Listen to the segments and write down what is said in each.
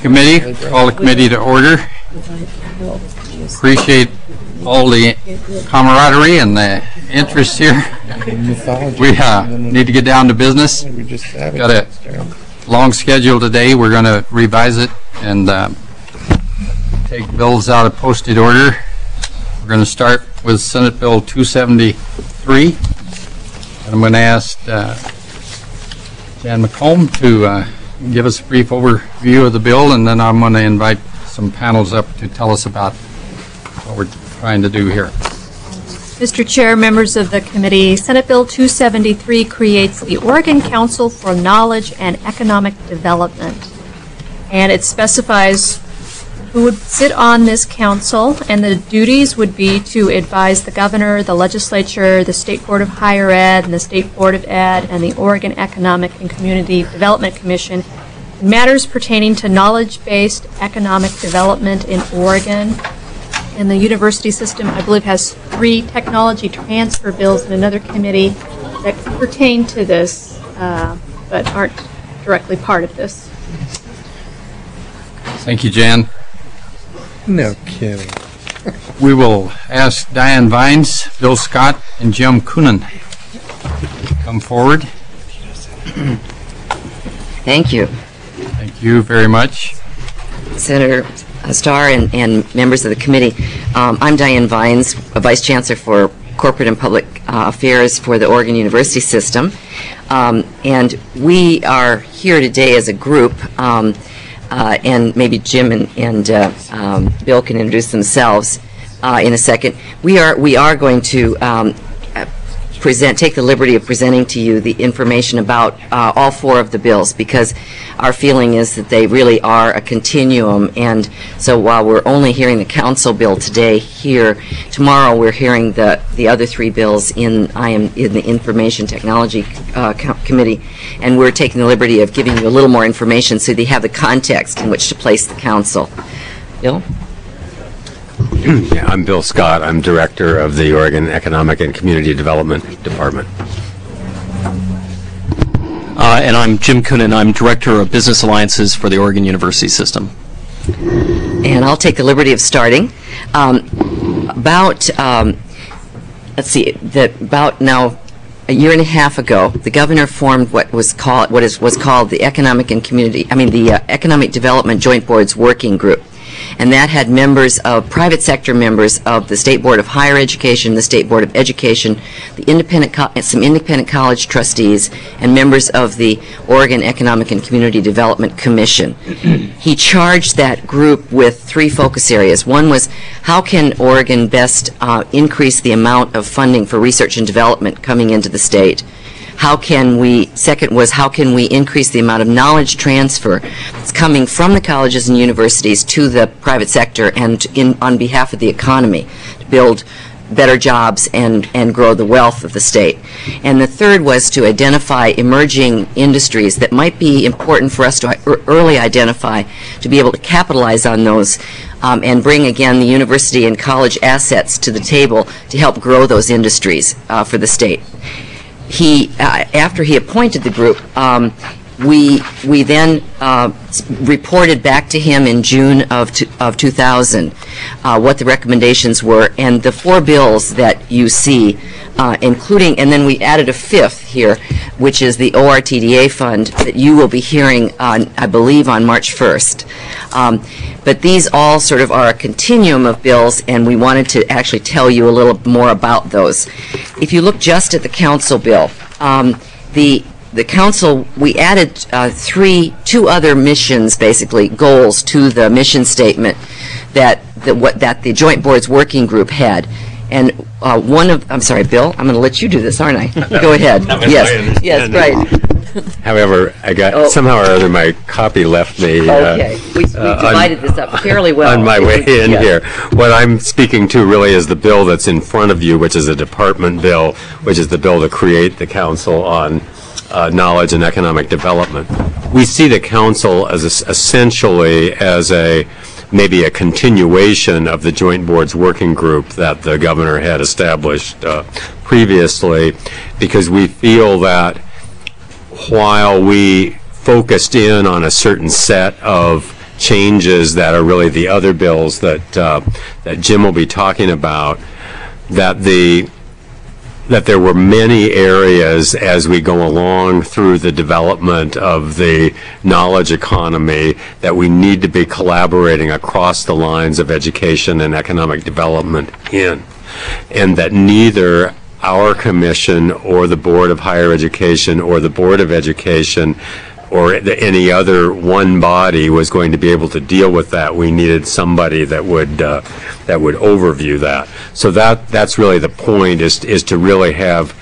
Committee. Call the committee to order. Appreciate all the camaraderie and the interest here. We need to get down to business. Got a long schedule today. We're going to revise it and take bills out of posted order. We're going to start with Senate Bill 273. And I'm going to ask Jan McComb to give us a brief overview of the bill, and then I'm going to invite some panels up to tell us about what we're trying to do here. Mr. Chair, members of the committee, Senate Bill 273 creates the Oregon Council for Knowledge and Economic Development, and it specifies who would sit on this council, and the duties would be to advise the governor, the legislature, the State Board of Higher Ed, and the State Board of Ed, and the Oregon Economic and Community Development Commission in matters pertaining to knowledge-based economic development in Oregon. And the university system, I believe, has 3 technology transfer bills in another committee that pertain to this, but aren't directly part of this. Thank you, Jan. No kidding. We will ask Diane Vines, Bill Scott, and Jim Coonan to come forward. Thank you. Thank you very much. Senator Starr and members of the committee. I'm Diane Vines, a Vice Chancellor for Corporate and Public Affairs for the Oregon University System. And we are here today as a group, and maybe Jim and Bill can introduce themselves in a second. We are going to take the liberty of presenting to you the information about all 4 of the bills, because our feeling is that they really are a continuum. And so while we're only hearing the council bill today here, tomorrow we're hearing the other 3 bills in the Information Technology Committee, and we're taking the liberty of giving you a little more information so that you have the context in which to place the council. Bill? Yeah, I'm Bill Scott. I'm Director of the Oregon Economic and Community Development Department. And I'm Jim Coonan. I'm Director of Business Alliances for the Oregon University System. And I'll take the liberty of starting. About now a year and a half ago, the governor formed what was called the Economic Development Joint Boards Working Group. And that had members of private sector members of the State Board of Higher Education, the State Board of Education, some independent college trustees, and members of the Oregon Economic and Community Development Commission. He charged that group with 3 focus areas. One was, how can Oregon best increase the amount of funding for research and development coming into the state? Second was, how can we increase the amount of knowledge transfer that's coming from the colleges and universities to the private sector and on behalf of the economy to build better jobs and grow the wealth of the state. And the third was to identify emerging industries that might be important for us to early identify, to be able to capitalize on those and bring, again, the university and college assets to the table to help grow those industries for the state. After he appointed the group, we then reported back to him in June of 2000 what the recommendations were, and the 4 bills that you see, including, and then we added a 5th here, which is the ORTDA fund that you will be hearing on, I believe, on March 1st. But these all sort of are a continuum of bills, and we wanted to actually tell you a little more about those. If you look just at the council bill, the council, we added 2 other missions, basically goals, to the mission statement that the Joint Boards Working Group had. And I'm sorry, Bill, I'm going to let you do this, aren't I? Go ahead. Yes, right. However, I got somehow or other my copy left me. Okay, we divided this up fairly well. On my way in here. What I'm speaking to really is the bill that's in front of you, which is a department bill, which is the bill to create the Council on Knowledge and Economic Development. We see the council as essentially as maybe a continuation of the Joint Boards Working Group that the governor had established previously, because we feel that while we focused in on a certain set of changes that are really the other bills that Jim will be talking about, that there were many areas as we go along through the development of the knowledge economy that we need to be collaborating across the lines of education and economic development in, and that neither our commission or the Board of Higher Education or the Board of Education or any other one body was going to be able to deal with that. We needed somebody that would overview that. So that's really the point, is to really have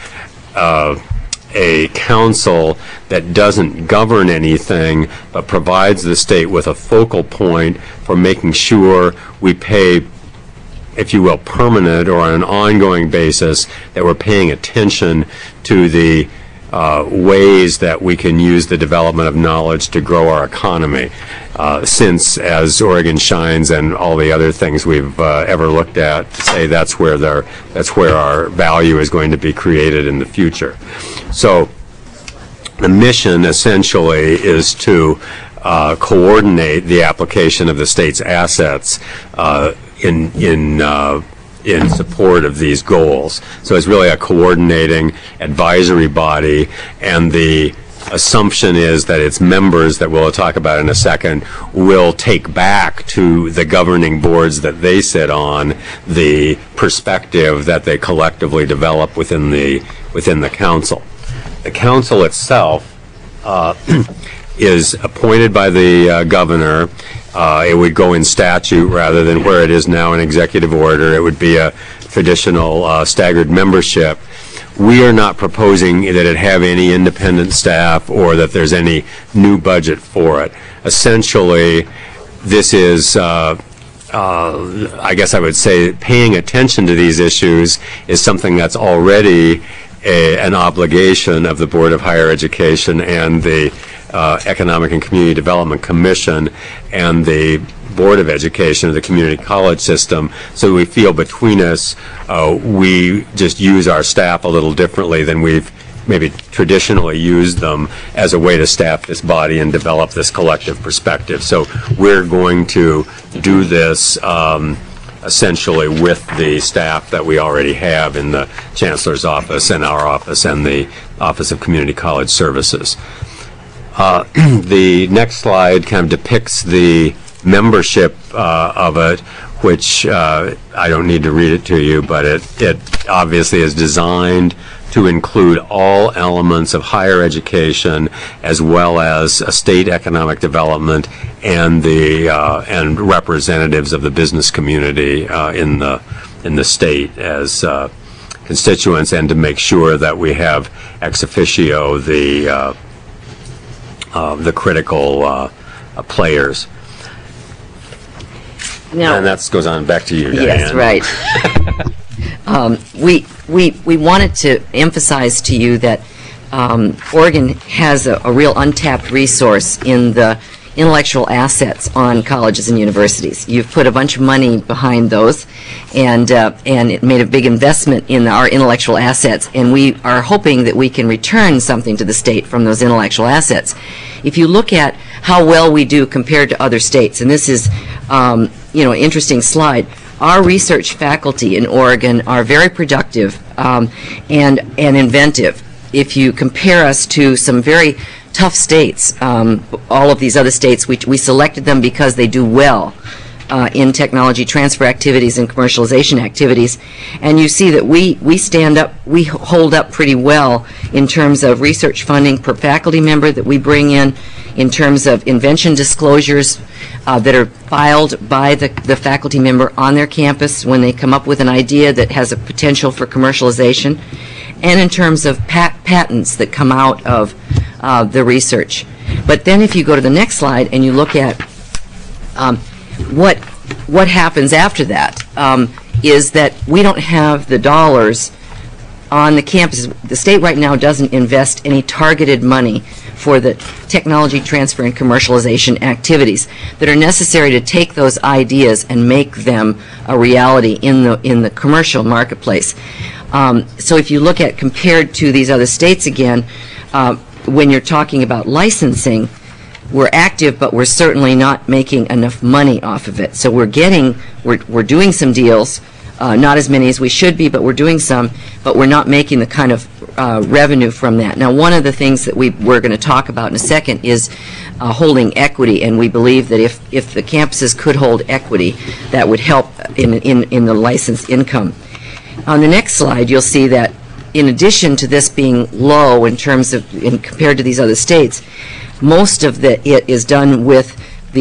a council that doesn't govern anything but provides the state with a focal point for making sure we pay, if you will, permanent or on an ongoing basis, that we're paying attention to the ways that we can use the development of knowledge to grow our economy. Since, as Oregon Shines and all the other things we've ever looked at say that's where our value is going to be created in the future. So the mission essentially is to coordinate the application of the state's assets in support of these goals. So it's really a coordinating advisory body, and the assumption is that its members, that we'll talk about in a second, will take back to the governing boards that they sit on the perspective that they collectively develop within the council. The council itself is appointed by the governor. It would go in statute rather than where it is now in executive order. It would be a traditional staggered membership. We are not proposing that it have any independent staff or that there's any new budget for it. Essentially, this is, I guess I would say, paying attention to these issues is something that's already an obligation of the Board of Higher Education and the Economic and Community Development Commission and the Board of Education of the community college system. So we feel between us, we just use our staff a little differently than we've maybe traditionally used them as a way to staff this body and develop this collective perspective. So we're going to do this essentially with the staff that we already have in the Chancellor's office and our office and the Office of Community College Services. The next slide kind of depicts the membership of it, which I don't need to read it to you, but it obviously is designed to include all elements of higher education as well as state economic development and the and representatives of the business community in the state as constituents, and to make sure that we have ex officio the critical players. Now, and that goes on back to you, Diane. Yes, right. We wanted to emphasize to you that Oregon has a real untapped resource in the intellectual assets on colleges and universities. You've put a bunch of money behind those, and it made a big investment in our intellectual assets, and we are hoping that we can return something to the state from those intellectual assets. If you look at how well we do compared to other states, and this is an interesting slide, our research faculty in Oregon are very productive and inventive. If you compare us to some very tough states, all of these other states, we selected them because they do well in technology transfer activities and commercialization activities, and you see that we hold up pretty well in terms of research funding per faculty member that we bring in terms of invention disclosures that are filed by the faculty member on their campus when they come up with an idea that has a potential for commercialization, and in terms of patents that come out of the research. But then if you go to the next slide and you look at what happens after that, is that we don't have the dollars on the campuses. The state right now doesn't invest any targeted money for the technology transfer and commercialization activities that are necessary to take those ideas and make them a reality in the commercial marketplace. So if you look at, compared to these other states again, when you're talking about licensing, we're active, but we're certainly not making enough money off of it. So we're doing some deals, not as many as we should be, but we're doing some, but we're not making the kind of revenue from that. Now, one of the things that we're going to talk about in a second is holding equity, and we believe that if the campuses could hold equity, that would help in the license income. On the next slide, you'll see that in addition to this being low in terms of, compared to these other states, most of it is done with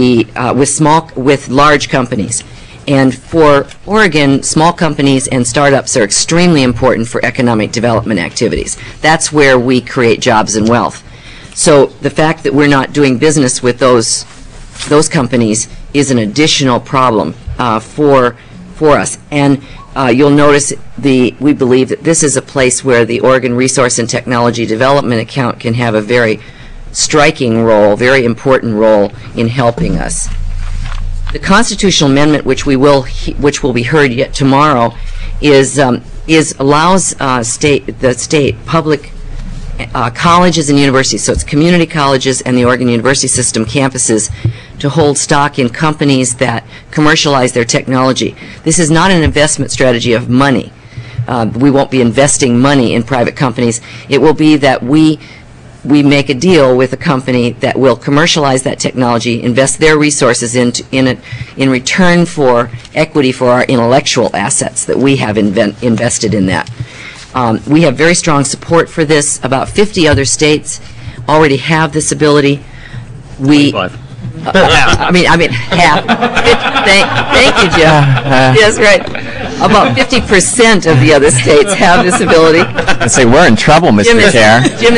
large companies. And for Oregon, small companies and startups are extremely important for economic development activities. That's where we create jobs and wealth. So the fact that we're not doing business with those companies is an additional problem for us. And you'll notice we believe that this is a place where the Oregon Resource and Technology Development Account can have a very striking role, very important role in helping us. The constitutional amendment, which will be heard yet tomorrow, allows the state public colleges and universities, so it's community colleges and the Oregon University System campuses, to hold stock in companies that commercialize their technology. This is not an investment strategy of money. We won't be investing money in private companies. It will be that we make a deal with a company that will commercialize that technology, invest their resources in it in return for equity for our intellectual assets that we have invested in that. We have very strong support for this. About 50 other states already have this ability. I mean half. Thank you, Jim. Yes, right. About 50% of the other states have this ability. I say we're in trouble, Mr. Chair. Jim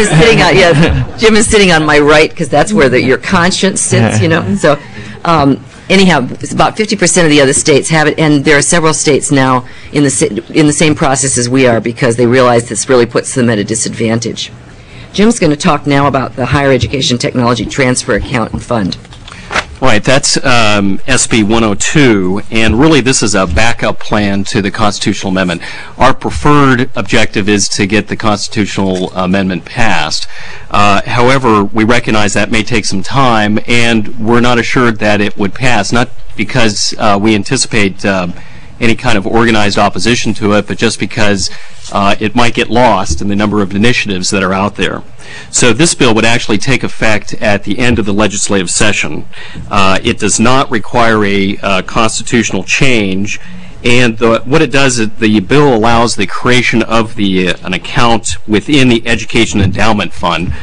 is sitting on my right because that's where your conscience sits, you know. So, anyhow, it's about 50% of the other states have it, and there are several states now in the same process as we are because they realize this really puts them at a disadvantage. Jim's going to talk now about the Higher Education Technology Transfer Account and Fund. Right, that's SB 102, and really this is a backup plan to the constitutional amendment. Our preferred objective is to get the constitutional amendment passed. However, we recognize that may take some time, and we're not assured that it would pass, not because we anticipate any kind of organized opposition to it, but just because it might get lost in the number of initiatives that are out there. So this bill would actually take effect at the end of the legislative session. It does not require a constitutional change, and what it does is the bill allows the creation of an account within the Education Endowment Fund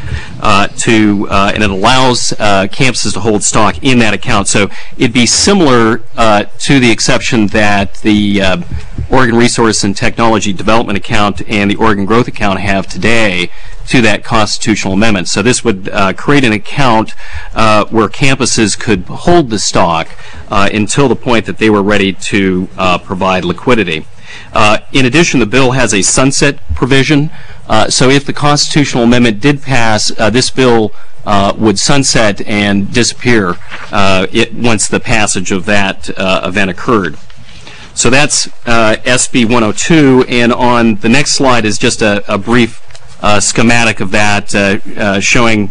and it allows campuses to hold stock in that account. So it'd be similar to the exception that the Oregon Resource and Technology Development Account and the Oregon Growth Account have today to that constitutional amendment. So this would create an account where campuses could hold the stock until the point that they were ready to provide liquidity. In addition, the bill has a sunset provision. So if the constitutional amendment did pass, this bill would sunset and disappear once the passage of that event occurred. So that's SB 102, and on the next slide is just a brief schematic of that showing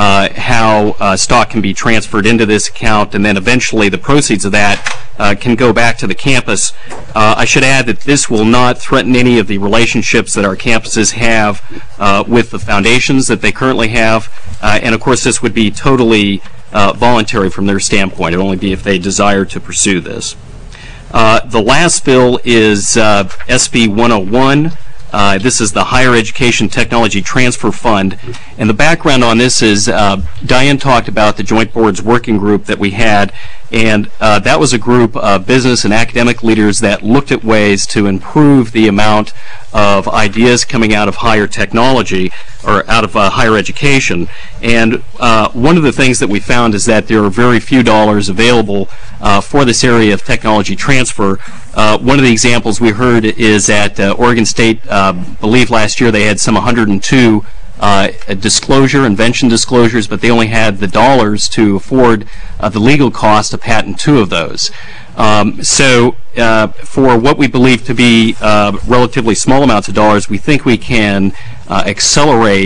how stock can be transferred into this account, and then eventually the proceeds of that can go back to the campus. I should add that this will not threaten any of the relationships that our campuses have with the foundations that they currently have, and of course this would be totally voluntary from their standpoint. It would only be if they desire to pursue this. The last bill is SB 101. This is the Higher Education Technology Transfer Fund, and the background on this is Diane talked about the Joint Boards Working Group that we had, and that was a group of business and academic leaders that looked at ways to improve the amount of ideas coming out of higher technology or out of higher education. And one of the things that we found is that there are very few dollars available for this area of technology transfer. One of the examples we heard is at Oregon State, I believe last year they had some 102 invention disclosures, but they only had the dollars to afford the legal cost to patent 2 of those. So for what we believe to be relatively small amounts of dollars, we think we can accelerate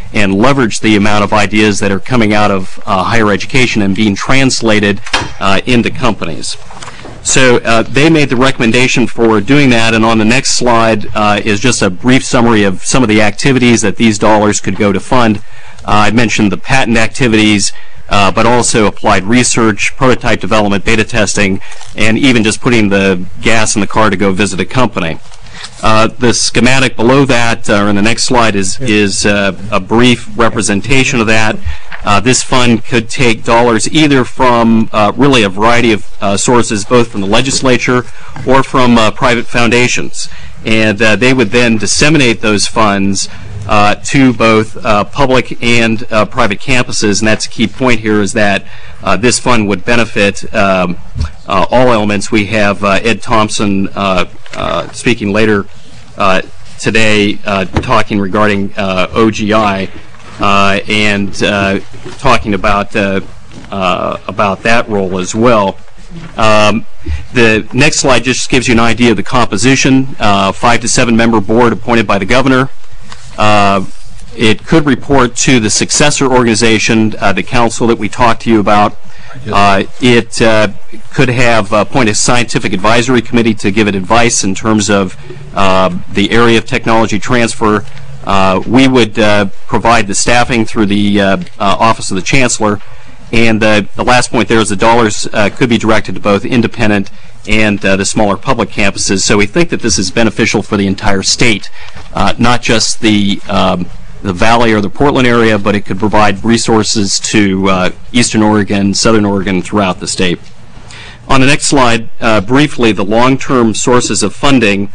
and leverage the amount of ideas that are coming out of higher education and being translated into companies. So they made the recommendation for doing that, and on the next slide is just a brief summary of some of the activities that these dollars could go to fund. I mentioned the patent activities, but also applied research, prototype development, beta testing, and even just putting the gas in the car to go visit a company. The schematic below that, or in the next slide, is a brief representation of that. This fund could take dollars either from really a variety of sources, both from the legislature or from private foundations. And they would then disseminate those funds to both public and private campuses. And that's a key point here, is that this fund would benefit all elements. We have Ed Thompson speaking later today, talking regarding OGI and talking about that role as well. The next slide just gives you an idea of the composition. 5 to 7 member board appointed by the governor. It could report to the successor organization, the council that we talked to you about. It could have appointed a scientific advisory committee to give it advice in terms of the area of technology transfer. We would provide the staffing through the Office of the Chancellor. And the last point there is the dollars could be directed to both independent and the smaller public campuses. So we think that this is beneficial for the entire state, not just the Valley or the Portland area, but it could provide resources to Eastern Oregon, Southern Oregon, throughout the state. On the next slide, briefly, the long-term sources of funding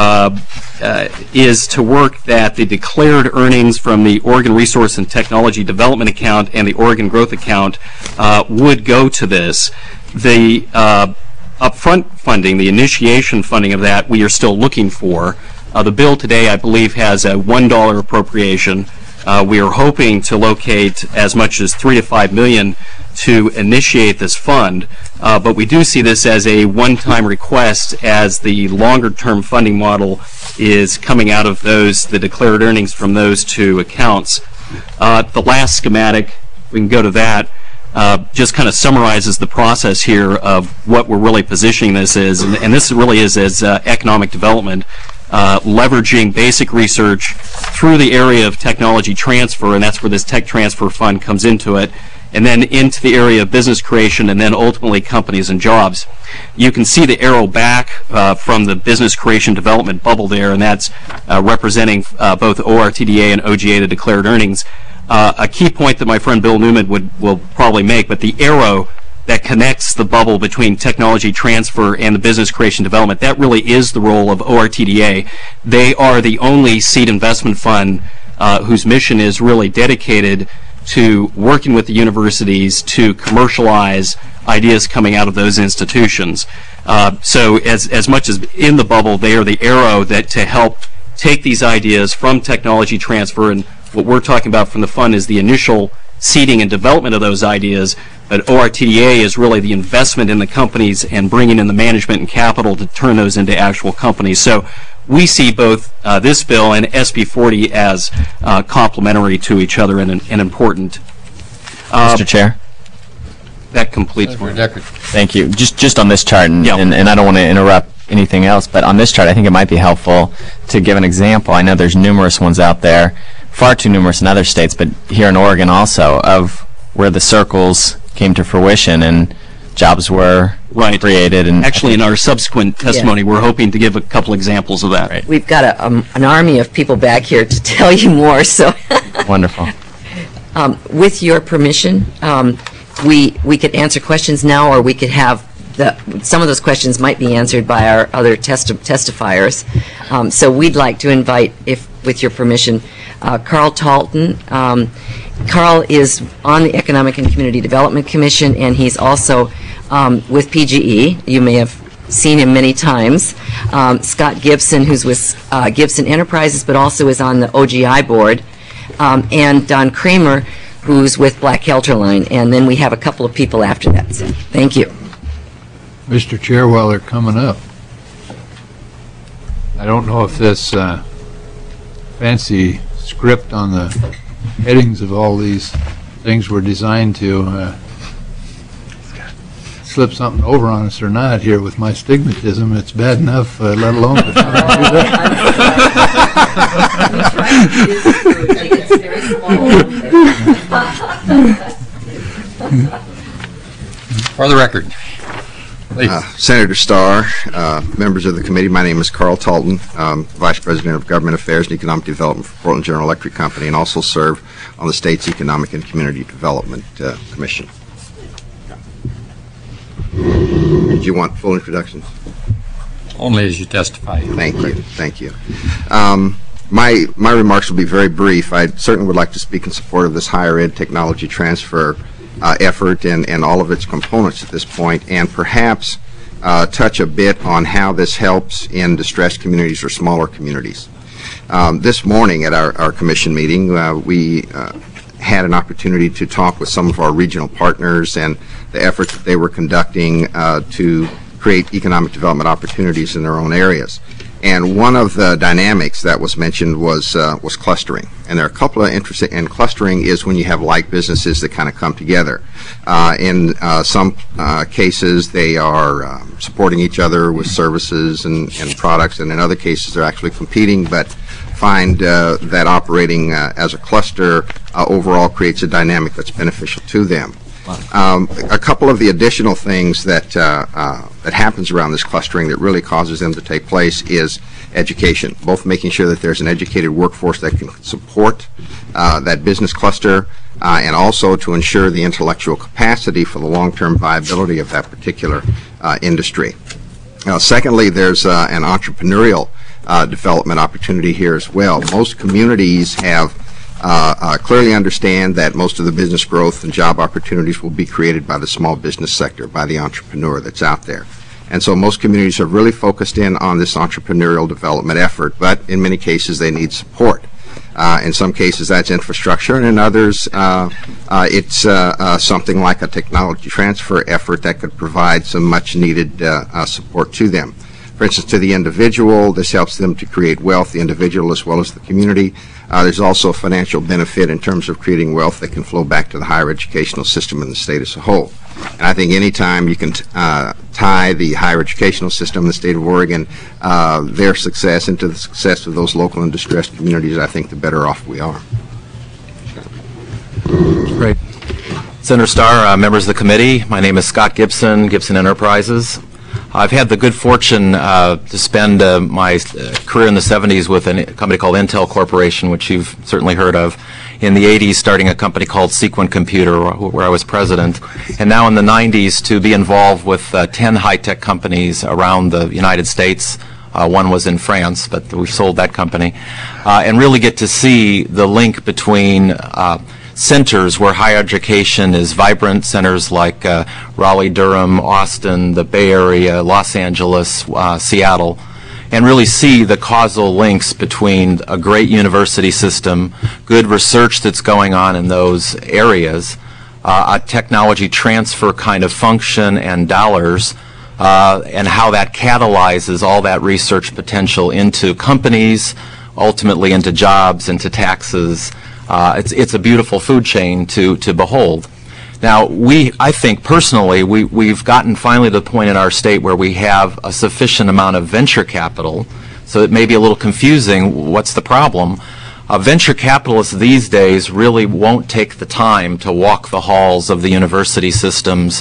is to work that the declared earnings from the Oregon Resource and Technology Development Account and the Oregon Growth Account would go to this. The upfront funding, the initiation funding of that, we are still looking for. The bill today, I believe, has a $1 appropriation. We are hoping to locate as much as $3 to $5 million to initiate this fund, but we do see this as a one-time request, as the longer-term funding model is coming out of the declared earnings from those two accounts. The last schematic, we can go to that, just kind of summarizes the process here of what we're really positioning this as, and this really is as economic development, leveraging basic research through the area of technology transfer, and that's where this tech transfer fund comes into it, and then into the area of business creation, and then ultimately companies and jobs. You can see the arrow back from the business creation development bubble there, and that's representing both ORTDA and OGA, the declared earnings. A key point that my friend Bill Newman will probably make, but the arrow that connects the bubble between technology transfer and the business creation development, that really is the role of ORTDA. They are the only seed investment fund whose mission is really dedicated to working with the universities to commercialize ideas coming out of those institutions. So as much as in the bubble, they are the arrow that to help take these ideas from technology transfer, and what we're talking about from the fund is the initial seeding and development of those ideas, but ORTDA is really the investment in the companies and bringing in the management and capital to turn those into actual companies. So we see both this bill and SB 40 as complementary to each other and important. Mr. Chair? That completes my... Thank you. Just on this chart, and, Yeah. and I don't want to interrupt anything else, but on this chart, I think it might be helpful to give an example. I know there's numerous ones out there, far too numerous in other states, but here in Oregon also, of where the circles came to fruition and jobs were created. And actually, in our subsequent testimony, we're hoping to give a couple exampes of that. Right. We've got an army of people back here to tell you more, so... Wonderful. With your permission, we could answer questions now, or we could have some of those questions might be answered by our other testifiers. So we'd like to invite, with your permission, Carl Talton. Carl is on the Economic and Community Development Commission, and he's also with PGE. You may have seen him many times. Scott Gibson, who's with Gibson Enterprises, but also is on the OGI board, and Don Kramer, who's with Black Helterline. And then we have a couple of people after that. So thank you. Mr. Chair, while they're coming up, I don't know if this fancy script on the headings of all these things were designed to slip something over on us or not here with my stigmatism. It's bad enough, let alone to try to do that. For the record, please. Senator Starr, members of the committee, my name is Carl Talton, Vice President of Government Affairs and Economic Development for Portland General Electric Company, and also serve on the state's Economic and Community Development Commission. Did you want full introductions? Only as you testify. Thank you. Thank you. My remarks will be very brief. I certainly would like to speak in support of this higher ed technology transfer effort and all of its components at this point, and perhaps touch a bit on how this helps in distressed communities or smaller communities. This morning at our commission meeting, we had an opportunity to talk with some of our regional partners and the efforts that they were conducting to create economic development opportunities in their own areas. And one of the dynamics that was mentioned was clustering. And there are a couple of interesting, and clustering is when you have like businesses that kind of come together. In some cases, they are supporting each other with services and products, and in other cases, they're actually competing, but find that operating as a cluster overall creates a dynamic that's beneficial to them. A couple of the additional things that happens around this clustering that really causes them to take place is education, both making sure that there's an educated workforce that can support that business cluster and also to ensure the intellectual capacity for the long-term viability of that particular industry. Secondly, there's an entrepreneurial development opportunity here as well. Most communities have clearly understand that most of the business growth and job opportunities will be created by the small business sector, by the entrepreneur that's out there. And so most communities have really focused in on this entrepreneurial development effort, but in many cases they need support. In some cases that's infrastructure, and in others it's something like a technology transfer effort that could provide some much needed support to them. For instance, to the individual, this helps them to create wealth, the individual as well as the community. There's also a financial benefit in terms of creating wealth that can flow back to the higher educational system in the state as a whole. And I think any time you can tie the higher educational system in the state of Oregon, their success into the success of those local and distressed communities, I think the better off we are. Great. Senator Starr, members of the committee, my name is Scott Gibson, Gibson Enterprises. I've had the good fortune to spend my career in the 70s with a company called Intel Corporation, which you've certainly heard of. In the 80s, starting a company called Sequent Computer, where I was president. And now in the 90s, to be involved with 10 high-tech companies around the United States. One was in France, but we sold that company. And really get to see the link between centers where higher education is vibrant, centers like Raleigh, Durham, Austin, the Bay Area, Los Angeles, Seattle, and really see the causal links between a great university system, good research that's going on in those areas, a technology transfer kind of function and dollars, and how that catalyzes all that research potential into companies, ultimately into jobs, into taxes. It's a beautiful food chain to behold. Now, I think personally, we've gotten finally to the point in our state where we have a sufficient amount of venture capital, so it may be a little confusing. What's the problem? Venture capitalists these days really won't take the time to walk the halls of the university systems.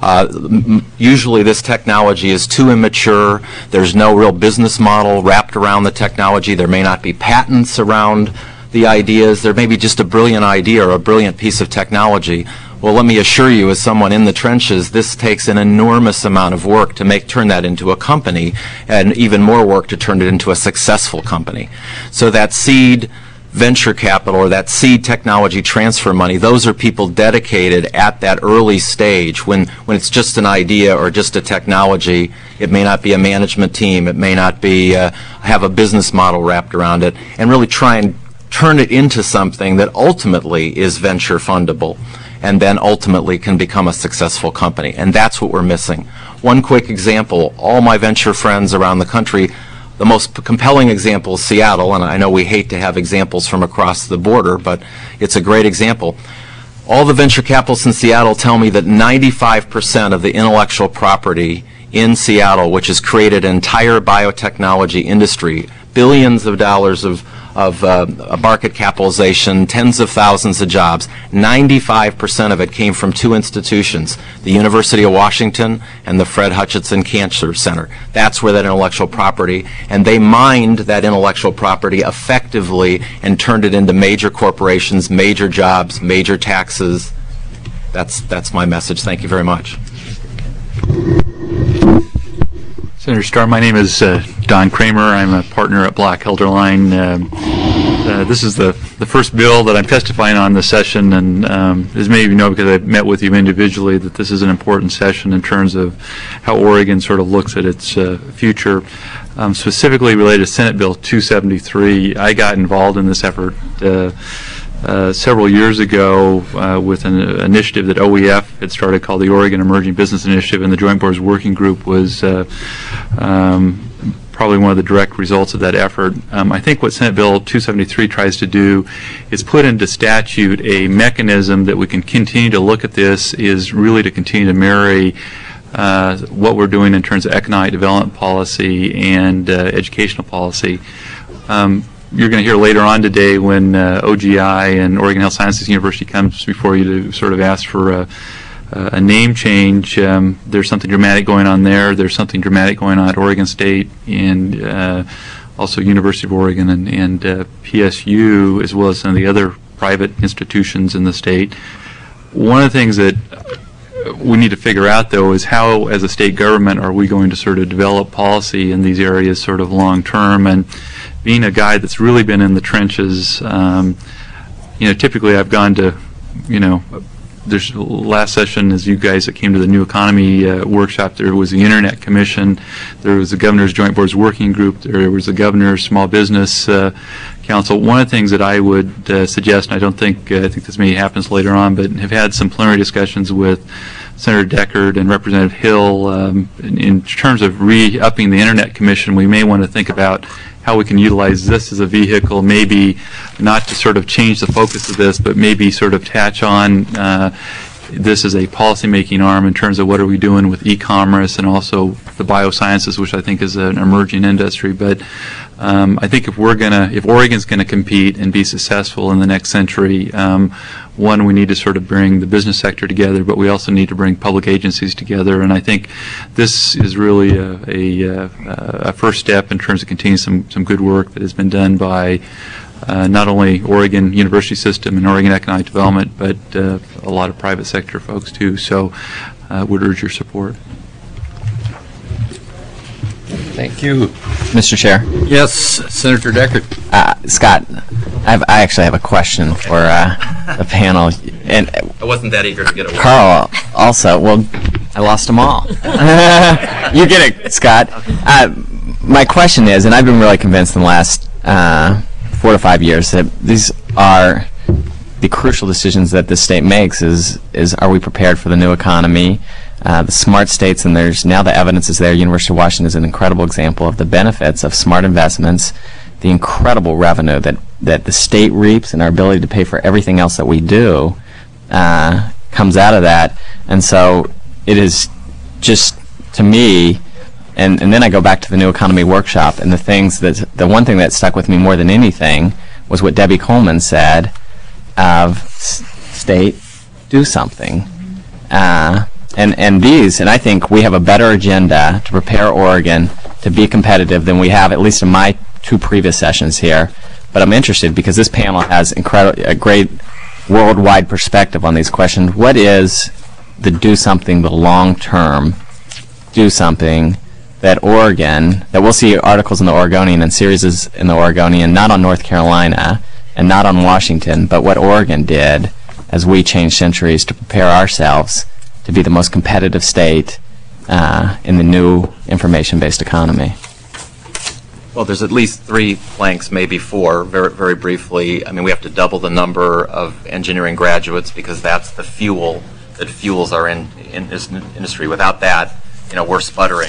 Usually this technology is too immature. There's no real business model wrapped around the technology. There may not be patents around the ideas. There may be just a brilliant idea or a brilliant piece of technology. Well, let me assure you, as someone in the trenches, this takes an enormous amount of work to turn that into a company, and even more work to turn it into a successful company. So that seed venture capital or that seed technology transfer money, those are people dedicated at that early stage when it's just an idea or just a technology. It may not be a management team. It may not be have a business model wrapped around it, and really try and turn it into something that ultimately is venture fundable and then ultimately can become a successful company. And that's what we're missing. One quick example, all my venture friends around the country The most compelling example is Seattle, and I know we hate to have examples from across the border, but it's a great example. All the venture capitalists in Seattle tell me that 95% of the intellectual property in Seattle, which has created an entire biotechnology industry, billions of dollars of market capitalization, tens of thousands of jobs, 95% of it came from two institutions, the University of Washington and the Fred Hutchinson Cancer Center. That's where that intellectual property, and they mined that intellectual property effectively and turned it into major corporations, major jobs, major taxes. That's my message. Thank you very much. Senator Starr, my name is Don Kramer. I'm a partner at Black Helderline. This is the first bill that I'm testifying on this session, and as many of you know, because I've met with you individually, that this is an important session in terms of how Oregon sort of looks at its future. Specifically related to Senate Bill 273, I got involved in this effort several years ago with an initiative that OEF had started called the Oregon Emerging Business Initiative, and the Joint Boards Working Group was probably one of the direct results of that effort. I think what Senate Bill 273 tries to do is put into statute a mechanism that we can continue to look at this, is really to continue to marry what we're doing in terms of economic development policy and educational policy. You're going to hear later on today when OGI and Oregon Health Sciences University comes before you to sort of ask for a name change. There's something dramatic going on there. There's something dramatic going on at Oregon State and also University of Oregon and PSU, as well as some of the other private institutions in the state. One of the things that we need to figure out, though, is how, as a state government, are we going to sort of develop policy in these areas sort of long term. And being a guy that's really been in the trenches, typically I've gone to, there's last session, as you guys that came to the New Economy workshop, there was the Internet Commission, there was the Governor's Joint Boards Working Group, there was the Governor's Small Business Council. One of the things that I would suggest, and I think this may happen later on, but have had some preliminary discussions with Senator Deckard and Representative Hill in terms of re-upping the Internet Commission. We may want to think about how we can utilize this as a vehicle, maybe not to sort of change the focus of this, but maybe sort of attach on this as a policymaking arm in terms of what are we doing with e-commerce and also the biosciences, which I think is an emerging industry. But I think if Oregon's going to compete and be successful in the next century, one, we need to sort of bring the business sector together, but we also need to bring public agencies together. And I think this is really a first step in terms of continuing some good work that has been done by not only Oregon University System and Oregon Economic Development, but a lot of private sector folks too. So would urge your support. Thank you. Mr. Chair. Yes, Senator Deckard. Scott, I actually have a question for the panel. And I wasn't that eager to get away. Carl also. Well, I lost them all. You get it, Scott. My question is, and I've been really convinced in the last 4 to 5 years that these are the crucial decisions that this state makes is are we prepared for the new economy, the smart states, and there's now the evidence is there. University of Washington is an incredible example of the benefits of smart investments, the incredible revenue that the state reaps, and our ability to pay for everything else that we do comes out of that. And so it is just, to me, and then I go back to the New Economy Workshop, and the one thing that stuck with me more than anything was what Debbie Coleman said of state, do something. And I think we have a better agenda to prepare Oregon to be competitive than we have, at least in my 2 previous sessions here. But I'm interested because this panel has a great worldwide perspective on these questions. What is the do something, the long-term do something that Oregon, that we'll see articles in the Oregonian and series in the Oregonian, not on North Carolina and not on Washington, but what Oregon did as we changed centuries to prepare ourselves to be the most competitive state in the new information-based economy. Well, there's at least 3 planks, maybe 4, very, very briefly. I mean, we have to double the number of engineering graduates because that's the fuel that fuels our in this industry. Without that, we're sputtering.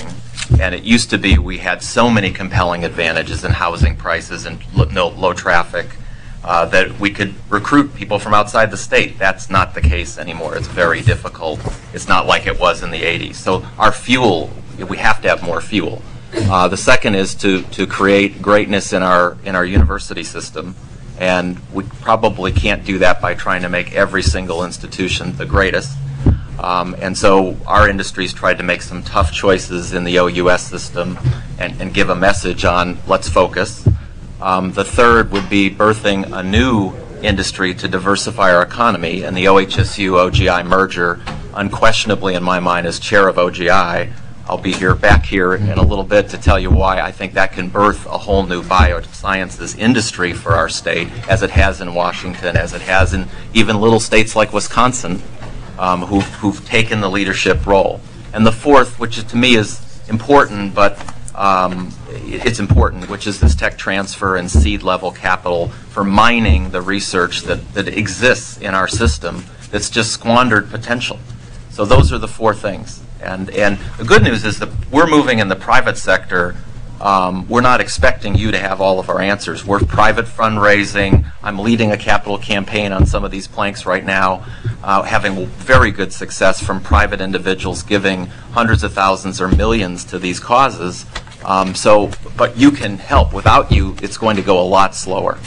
And it used to be we had so many compelling advantages in housing prices and low traffic that we could recruit people from outside the state. That's not the case anymore. It's very difficult. It's not like it was in the 80s. So our fuel, we have to have more fuel. The second is to create greatness in our university system. And we probably can't do that by trying to make every single institution the greatest. And so our industry's tried to make some tough choices in the OUS system and give a message on let's focus. The third would be birthing a new industry to diversify our economy, and the OHSU-OGI merger, unquestionably in my mind, as chair of OGI, I'll be back here in a little bit to tell you why I think that can birth a whole new biosciences industry for our state, as it has in Washington, as it has in even little states like Wisconsin, who've taken the leadership role. And the fourth, which to me is important, but it's important, which is this tech transfer and seed level capital for mining the research that exists in our system that's just squandered potential. So those are the four things. And the good news is that we're moving in the private sector. We're not expecting you to have all of our answers. We're private fundraising. I'm leading a capital campaign on some of these planks right now, having very good success from private individuals giving hundreds of thousands or millions to these causes. But you can help. Without you, it's going to go a lot slower.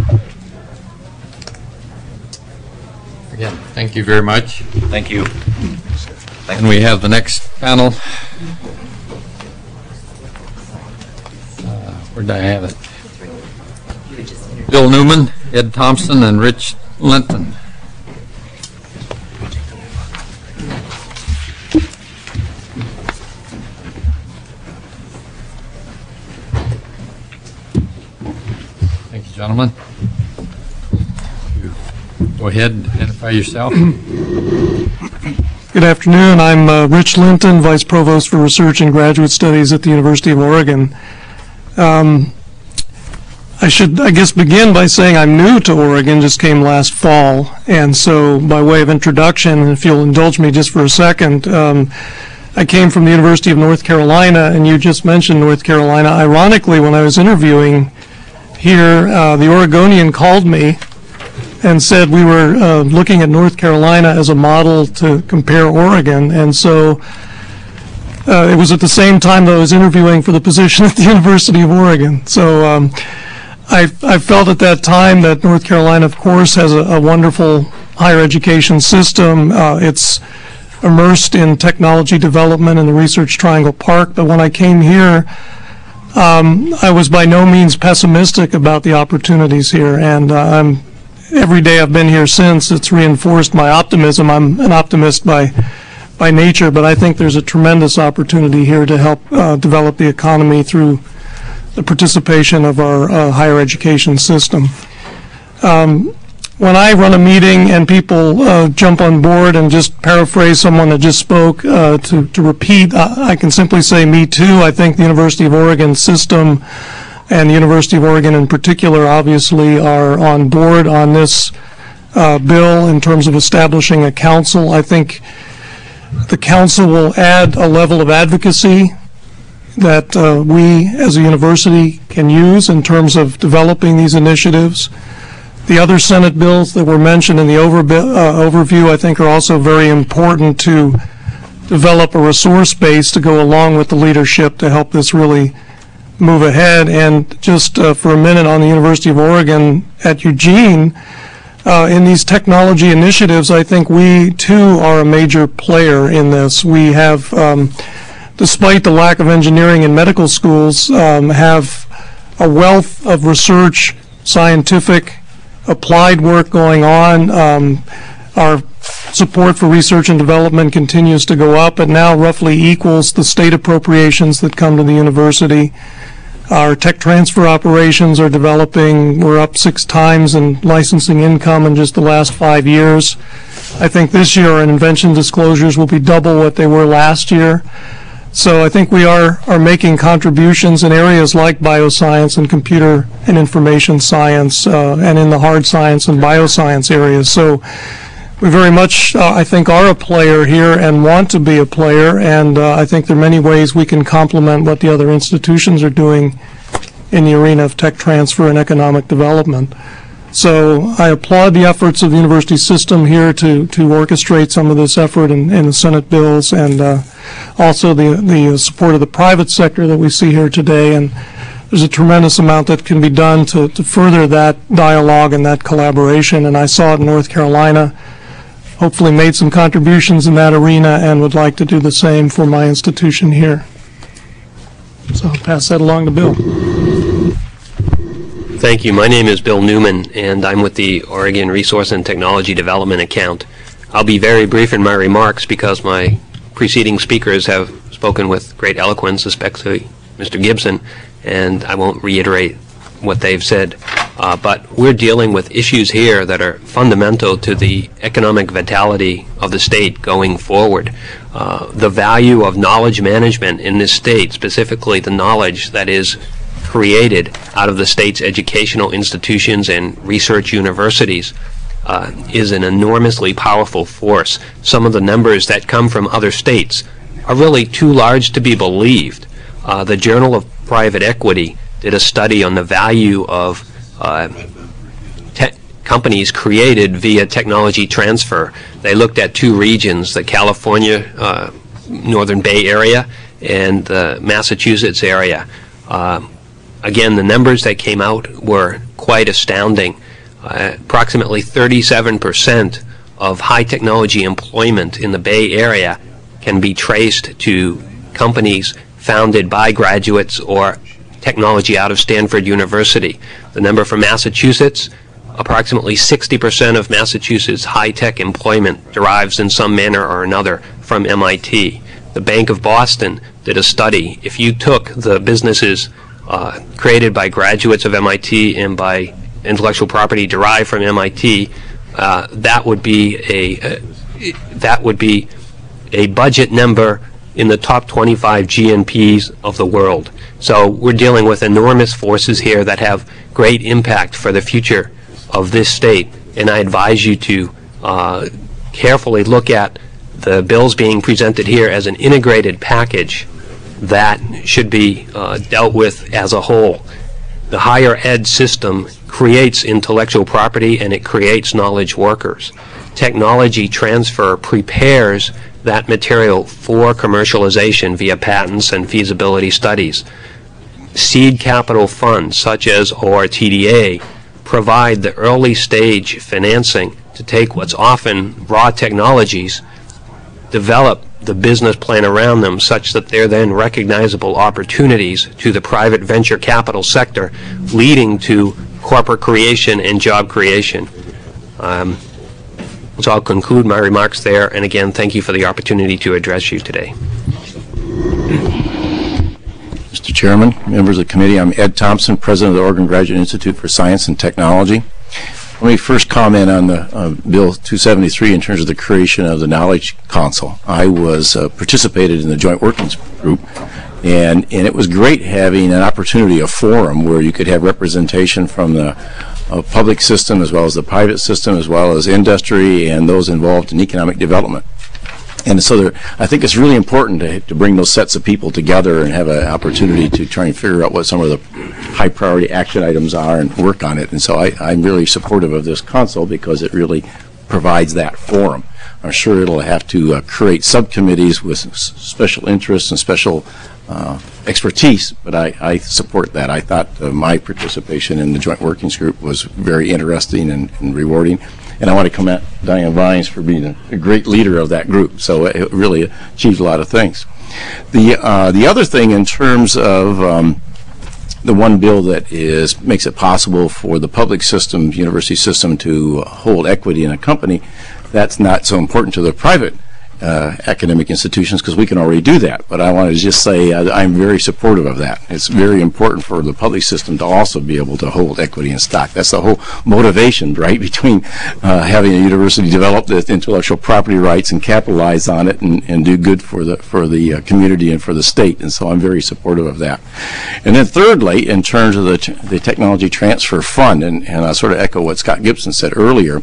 Again, thank you very much. Thank you. And we have the next panel. Where did I have it? Bill Newman, Ed Thompson, and Rich Linton. Thank you, gentlemen. Go ahead, identify yourself. Good afternoon. I'm Rich Linton, Vice Provost for Research and Graduate Studies at the University of Oregon. I should, I guess, begin by saying I'm new to Oregon, just came last fall, and so by way of introduction, if you'll indulge me just for a second, I came from the University of North Carolina, and you just mentioned North Carolina. Ironically, when I was interviewing here, the Oregonian called me and said we were looking at North Carolina as a model to compare Oregon, and so it was at the same time that I was interviewing for the position at the University of Oregon. So I felt at that time that North Carolina, of course, has a wonderful higher education system. It's immersed in technology development in the Research Triangle Park, but when I came here, I was by no means pessimistic about the opportunities here, and every day I've been here since, it's reinforced my optimism. I'm an optimist by nature, but I think there's a tremendous opportunity here to help develop the economy through the participation of our higher education system. When I run a meeting and people jump on board, and just paraphrase someone that just spoke, to repeat, I can simply say me too. I think the University of Oregon system and the University of Oregon in particular obviously are on board on this bill in terms of establishing a council. I think the council will add a level of advocacy that we as a university can use in terms of developing these initiatives. The other Senate bills that were mentioned in the overview, I think, are also very important to develop a resource base to go along with the leadership to help this really move ahead. And just for a minute on the University of Oregon at Eugene, in these technology initiatives, I think we too are a major player in this. We have, despite the lack of engineering in medical schools, have a wealth of research, scientific, applied work going on. Our support for research and development continues to go up. It now roughly equals the state appropriations that come to the university. Our tech transfer operations are developing. We're up 6 times in licensing income in just the last 5 years. I think this year our invention disclosures will be double what they were last year. So I think we are making contributions in areas like bioscience and computer and information science, and in the hard science and bioscience areas. So we very much, I think, are a player here and want to be a player, and I think there are many ways we can complement what the other institutions are doing in the arena of tech transfer and economic development. So I applaud the efforts of the university system here to orchestrate some of this effort in the Senate bills, and also the support of the private sector that we see here today. And there's a tremendous amount that can be done to further that dialogue and that collaboration. And I saw it in North Carolina, hopefully made some contributions in that arena, and would like to do the same for my institution here. So I'll pass that along to Bill. Thank you. My name is Bill Newman, and I'm with the Oregon Resource and Technology Development Account. I'll be very brief in my remarks because my preceding speakers have spoken with great eloquence, especially Mr. Gibson, and I won't reiterate what they've said. But we're dealing with issues here that are fundamental to the economic vitality of the state going forward. The value of knowledge management in this state, specifically the knowledge that is created out of the state's educational institutions and research universities, is an enormously powerful force. Some of the numbers that come from other states are really too large to be believed. The Journal of Private Equity did a study on the value of companies created via technology transfer. They looked at two regions, the California Northern Bay Area and the Massachusetts area. Again, the numbers that came out were quite astounding. Approximately 37% of high technology employment in the Bay Area can be traced to companies founded by graduates or technology out of Stanford University. The number for Massachusetts, approximately 60% of Massachusetts high-tech employment derives in some manner or another from MIT. The Bank of Boston did a study. If you took the businesses created by graduates of MIT and by intellectual property derived from MIT, that would be a budget number in the top 25 GNPs of the world. So we're dealing with enormous forces here that have great impact for the future of this state, and I advise you to carefully look at the bills being presented here as an integrated package that should be dealt with as a whole. The higher ed system creates intellectual property and it creates knowledge workers. Technology transfer prepares that material for commercialization via patents and feasibility studies. Seed capital funds such as ORTDA provide the early stage financing to take what's often raw technologies, develop the business plan around them such that they're then recognizable opportunities to the private venture capital sector, leading to corporate creation and job creation. So I'll conclude my remarks there, and again, thank you for the opportunity to address you today. Mr. Chairman, members of the committee, I'm Ed Thompson, President of the Oregon Graduate Institute for Science and Technology. Let me first comment on the Bill 273 in terms of the creation of the Knowledge Council. I participated in the Joint Workings Group, and it was great having an opportunity, a forum where you could have representation from the public system as well as the private system as well as industry and those involved in economic development. And so I think it's really important to bring those sets of people together and have an opportunity to try and figure out what some of the high priority action items are and work on it. And so I'm really supportive of this council because it really provides that forum. I'm sure it'll have to create subcommittees with special interests and special expertise, but I support that. I thought my participation in the Joint Workings Group was very interesting and rewarding. And I want to commend Diane Vines for being a great leader of that group. So it really achieved a lot of things. The other thing in terms of the one bill that makes it possible for the public system, university system, to hold equity in a company, that's not so important to the private academic institutions because we can already do that. But I want to just say I'm very supportive of that. It's very important for the public system to also be able to hold equity in stock. That's the whole motivation, right, between having a university develop the intellectual property rights and capitalize on it and do good for the community and for the state. And so I'm very supportive of that. And then thirdly, in terms of the Technology Transfer Fund, and I sort of echo what Scott Gibson said earlier,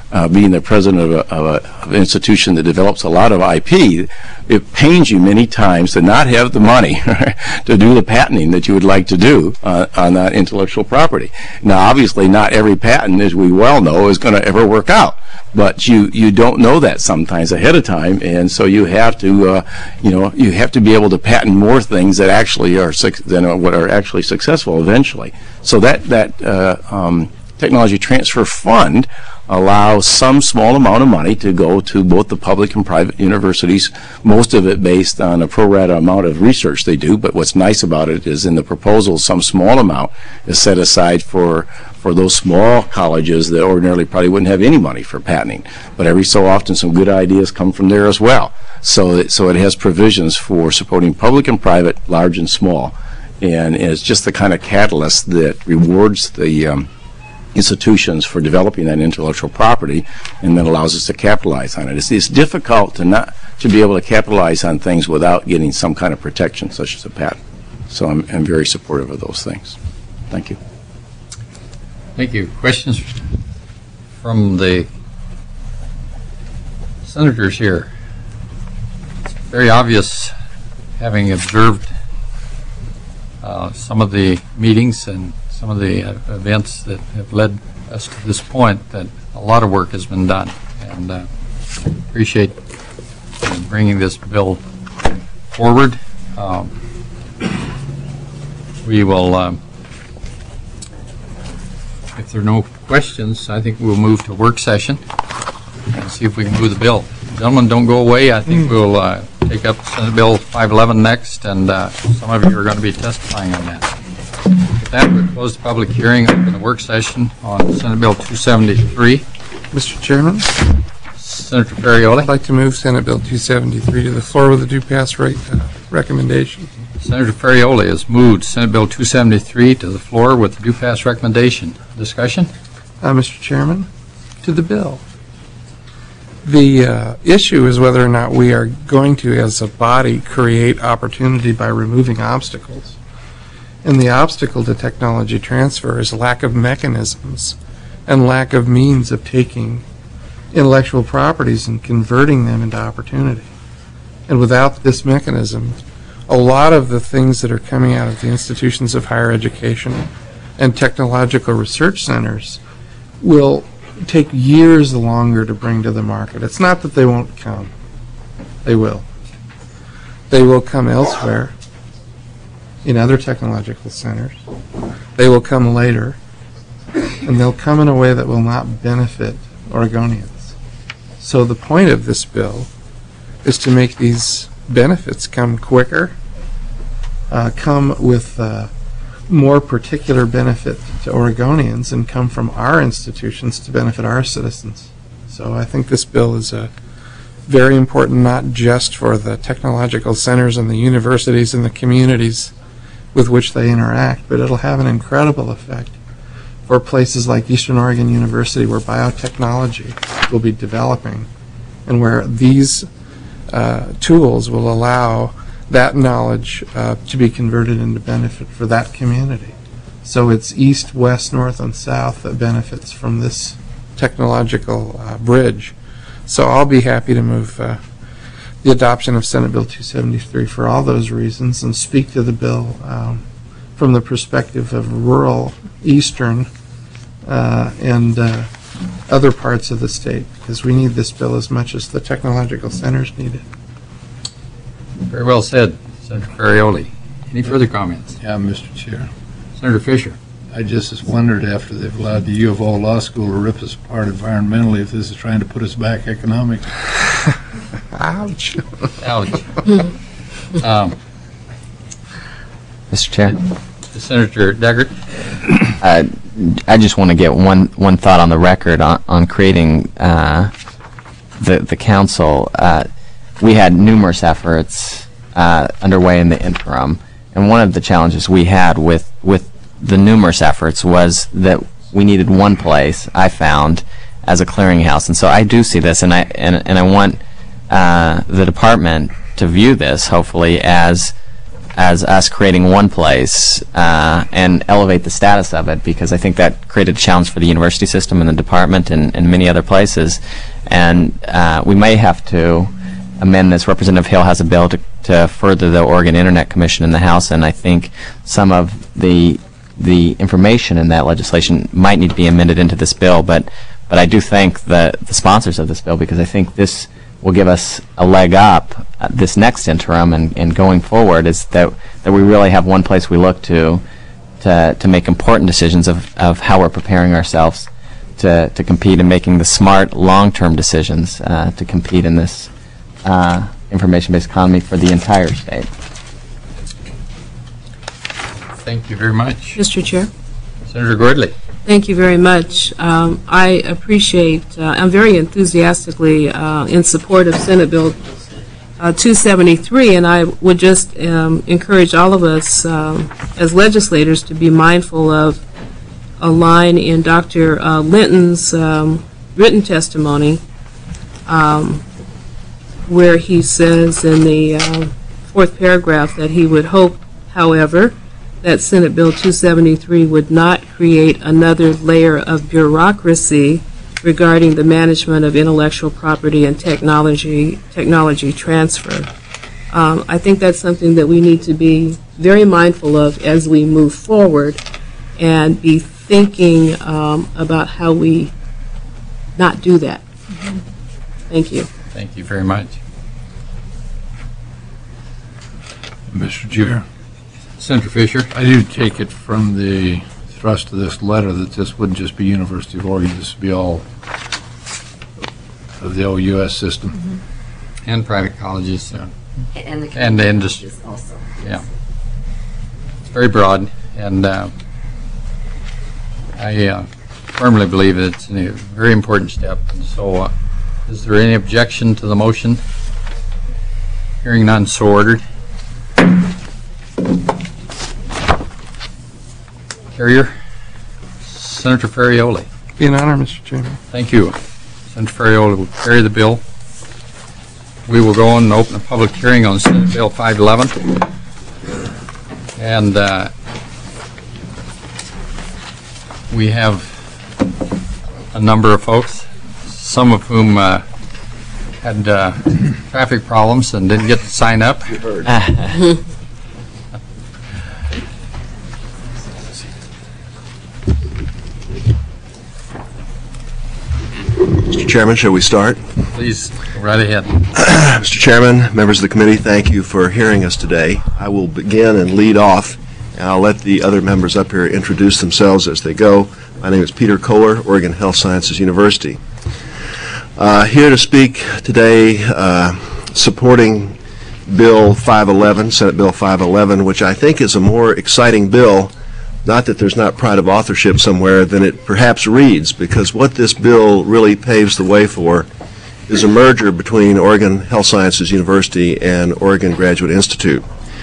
being the president of an institution that develops a lot of IP, it pains you many times to not have the money to do the patenting that you would like to do on that intellectual property. Now, obviously, not every patent, as we well know, is going to ever work out. But you don't know that sometimes ahead of time, and so you have to you have to be able to patent more things that actually are than what are actually successful eventually. So that technology transfer fund allows some small amount of money to go to both the public and private universities, most of it based on a pro rata amount of research they do. But what's nice about it is in the proposal, some small amount is set aside for those small colleges that ordinarily probably wouldn't have any money for patenting. But every so often some good ideas come from there as well. So it has provisions for supporting public and private, large and small. And it's just the kind of catalyst that rewards the institutions for developing that intellectual property and then allows us to capitalize on it. It's difficult to be able to capitalize on things without getting some kind of protection, such as a patent. So I'm very supportive of those things. Thank you. Thank you. Questions from the senators here? It's very obvious, having observed some of the meetings and some of the events that have led us to this point, that a lot of work has been done, and appreciate bringing this bill forward. We will, if there are no questions, I think we'll move to work session and see if we can move the bill. Gentlemen, don't go away. I think we'll take up Senate Bill 511 next, and some of you are going to be testifying on that. With that, we'll close the public hearing, open the work session on Senate Bill 273. Mr. Chairman, Senator Ferrioli. I'd like to move Senate Bill 273 to the floor with a due pass rate recommendation. Senator Ferrioli has moved Senate Bill 273 to the floor with a due pass recommendation. Discussion? Mr. Chairman, to the bill. The issue is whether or not we are going to, as a body, create opportunity by removing obstacles. And the obstacle to technology transfer is lack of mechanisms and lack of means of taking intellectual properties and converting them into opportunity. And without this mechanism, a lot of the things that are coming out of the institutions of higher education and technological research centers will take years longer to bring to the market. It's not that they won't come. They will. They will come elsewhere in other technological centers. They will come later, and they'll come in a way that will not benefit Oregonians. So the point of this bill is to make these benefits come quicker, come with more particular benefit to Oregonians, and come from our institutions to benefit our citizens. So I think this bill is very important, not just for the technological centers and the universities and the communities with which they interact, but it'll have an incredible effect for places like Eastern Oregon University, where biotechnology will be developing, and where these tools will allow that knowledge to be converted into benefit for that community. So it's east, west, north, and south that benefits from this technological bridge. So I'll be happy to move the adoption of Senate Bill 273 for all those reasons, and speak to the bill from the perspective of rural, eastern, and other parts of the state, because we need this bill as much as the technological centers need it. Very well said, Senator Ferrioli. Any further comments? Yeah, Mr. Chair. Senator Fisher. I just wondered, after they've allowed the U of O Law School to rip us apart environmentally, if this is trying to put us back economically. Ouch. Ouch. Mr. Chair. Senator Deggert. I just want to get one thought on the record on creating the council. We had numerous efforts underway in the interim, and one of the challenges we had with the numerous efforts was that we needed one place, I found, as a clearinghouse. And so I do see this, and I want the department to view this, hopefully, as as us creating one place and elevate the status of it, because I think that created a challenge for the university system and the department and many other places. And we may have to amend this. Representative Hill has a bill to further the Oregon Internet Commission in the House, and I think some of the information in that legislation might need to be amended into this bill. But I do thank the sponsors of this bill, because I think this will give us a leg up this next interim and going forward, is that we really have one place we look to make important decisions of how we're preparing ourselves to compete and making the smart long-term decisions to compete in this information-based economy for the entire state. Thank you very much. Mr. Chair. Senator Gordley. Thank you very much. I appreciate, I'm very enthusiastically in support of Senate Bill 273, and I would just encourage all of us as legislators to be mindful of a line in Dr. Linton's written testimony where he says in the fourth paragraph that he would hope, however, that Senate Bill 273 would not create another layer of bureaucracy regarding the management of intellectual property and technology transfer. I think that's something that we need to be very mindful of as we move forward and be thinking about how we not do that. Thank you. Thank you very much. Mr. Chair. Senator Fisher. I do take it from the thrust of this letter that this wouldn't just be University of Oregon, this would be all of the OUS system. Mm-hmm. And private colleges. And the industry. Also. Yeah. It's very broad, and I firmly believe it's a very important step. And so is there any objection to the motion? Hearing none, so ordered. Carrier. Senator Ferrioli. Be an honor, Mr. Chairman. Thank you. Senator Ferrioli will carry the bill. We will go on and open a public hearing on Senate Bill 511. And we have a number of folks, some of whom had traffic problems and didn't get to sign up. You heard. Mr. Chairman, shall we start? Please, go right ahead. Mr. Chairman, members of the committee, thank you for hearing us today. I will begin and lead off, and I'll let the other members up here introduce themselves as they go. My name is Peter Kohler, Oregon Health Sciences University. Here to speak today supporting Bill 511, Senate Bill 511, which I think is a more exciting bill. Not that there's not pride of authorship somewhere than it perhaps reads, because what this bill really paves the way for is a merger between Oregon Health Sciences University and Oregon Graduate Institute.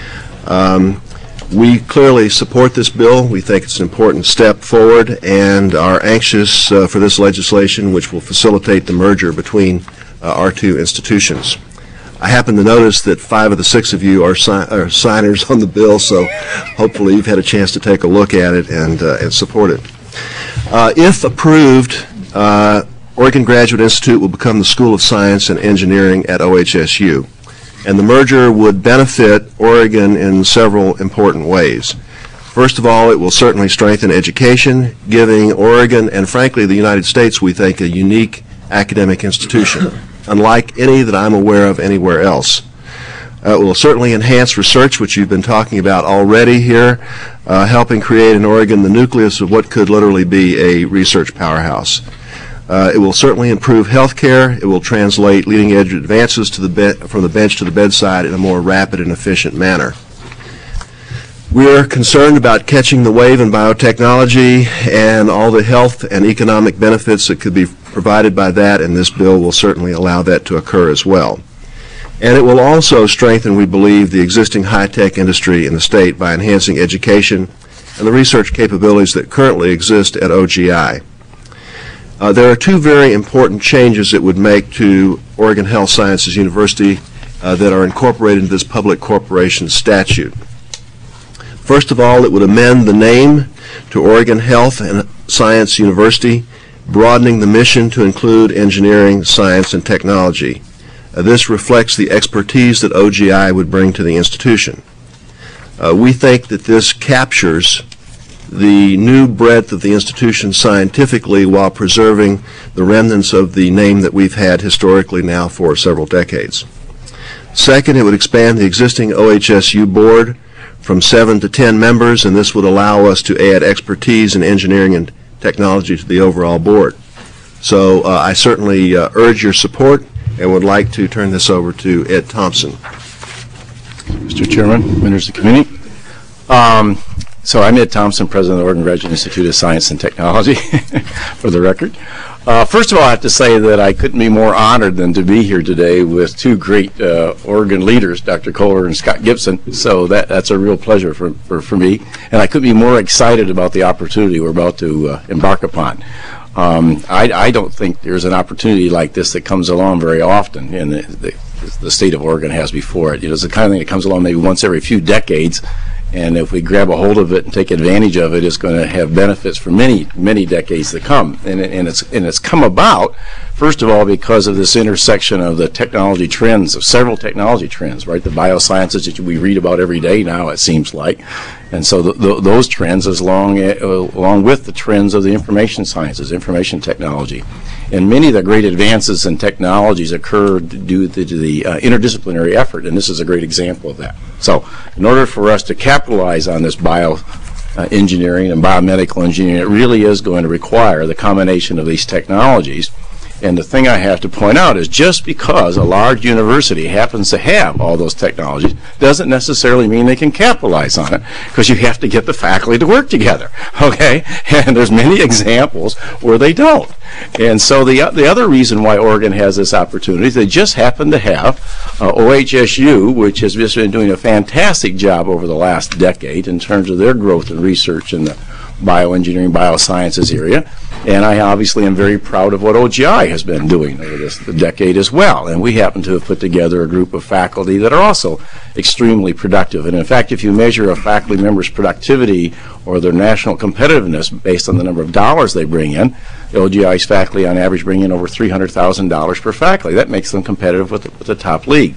We clearly support this bill. We think it's an important step forward and are anxious for this legislation, which will facilitate the merger between our two institutions. I happen to notice that 5 of the 6 of you are signers on the bill, so hopefully you've had a chance to take a look at it and support it. If approved, Oregon Graduate Institute will become the School of Science and Engineering at OHSU, and the merger would benefit Oregon in several important ways. First of all, it will certainly strengthen education, giving Oregon and frankly the United States, we think, a unique academic institution, unlike any that I'm aware of anywhere else. It will certainly enhance research, which you've been talking about already here, helping create in Oregon the nucleus of what could literally be a research powerhouse. It will certainly improve health care. It will translate leading-edge advances to from the bench to the bedside in a more rapid and efficient manner. We're concerned about catching the wave in biotechnology and all the health and economic benefits that could be provided by that, and this bill will certainly allow that to occur as well. And it will also strengthen, we believe, the existing high-tech industry in the state by enhancing education and the research capabilities that currently exist at OGI. There are 2 very important changes it would make to Oregon Health Sciences University that are incorporated into this public corporation statute. First of all, it would amend the name to Oregon Health and Science University, broadening the mission to include engineering, science, and technology. This reflects the expertise that OGI would bring to the institution. We think that this captures the new breadth of the institution scientifically while preserving the remnants of the name that we've had historically now for several decades. Second, it would expand the existing OHSU board from 7 to 10 members, and this would allow us to add expertise in engineering and technology to the overall board. So I certainly urge your support and would like to turn this over to Ed Thompson. Mr. Chairman, members of the committee. So I'm Ed Thompson, President of the Oregon Graduate Institute of Science and Technology, for the record. First of all, I have to say that I couldn't be more honored than to be here today with two great Oregon leaders, Dr. Kohler and Scott Gibson. So that's a real pleasure for me. And I couldn't be more excited about the opportunity we're about to embark upon. I don't think there's an opportunity like this that comes along very often, and the state of Oregon has before it. You know, it's the kind of thing that comes along maybe once every few decades, and if we grab a hold of it and take advantage of it, it's going to have benefits for many, many decades to come. And it's come about, first of all, because of this intersection of the technology trends, of several technology trends, right? The biosciences that we read about every day now, it seems like. And so those trends, along with the trends of the information sciences, information technology. And many of the great advances in technologies occurred due to the interdisciplinary effort, and this is a great example of that. So in order for us to capitalize on this bioengineering and biomedical engineering, it really is going to require the combination of these technologies. And the thing I have to point out is just because a large university happens to have all those technologies doesn't necessarily mean they can capitalize on it, because you have to get the faculty to work together, okay? And there's many examples where they don't. And so the other reason why Oregon has this opportunity is they just happen to have OHSU, which has just been doing a fantastic job over the last decade in terms of their growth and research in the bioengineering, biosciences area. And I obviously am very proud of what OGI has been doing over this decade as well. And we happen to have put together a group of faculty that are also extremely productive. And in fact, if you measure a faculty member's productivity or their national competitiveness based on the number of dollars they bring in, OGI's faculty on average bring in over $300,000 per faculty. That makes them competitive with the top league.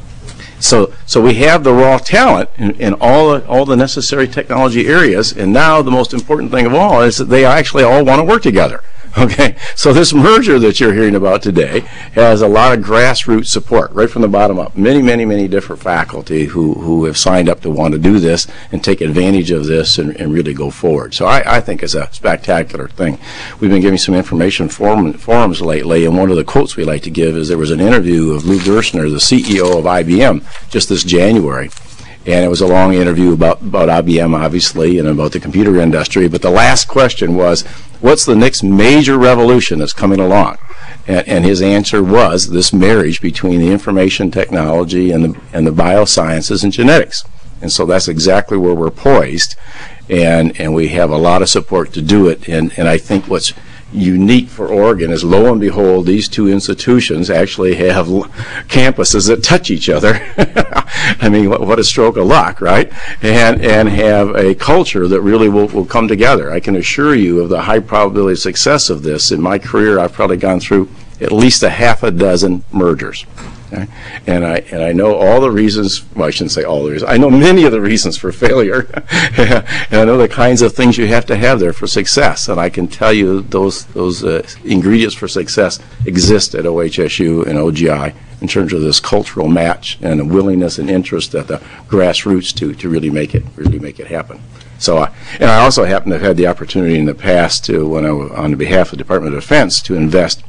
So we have the raw talent in all the necessary technology areas, and now the most important thing of all is that they actually all want to work together. Okay, so this merger that you're hearing about today has a lot of grassroots support right from the bottom up. Many, many, many different faculty who have signed up to want to do this and take advantage of this and really go forward. So I think it's a spectacular thing. We've been giving some information forums lately, and one of the quotes we like to give is there was an interview of Lou Gerstner, the CEO of IBM, just this January. And it was a long interview about IBM, obviously, and about the computer industry. But the last question was, what's the next major revolution that's coming along? And his answer was this marriage between the information technology and the biosciences and genetics. And so that's exactly where we're poised. And we have a lot of support to do it. And I think what's unique for Oregon is, lo and behold, these two institutions actually have campuses that touch each other. I mean, what a stroke of luck, right? And have a culture that really will come together. I can assure you of the high probability of success of this. In my career, I've probably gone through at least a half a dozen mergers. Okay? And I know all the reasons, well, I shouldn't say all the reasons, I know many of the reasons for failure, and I know the kinds of things you have to have there for success, and I can tell you those ingredients for success exist at OHSU and OGI in terms of this cultural match and the willingness and interest at the grassroots to really make it happen. So, and I also happen to have had the opportunity in the past to, when I was on behalf of the Department of Defense, to invest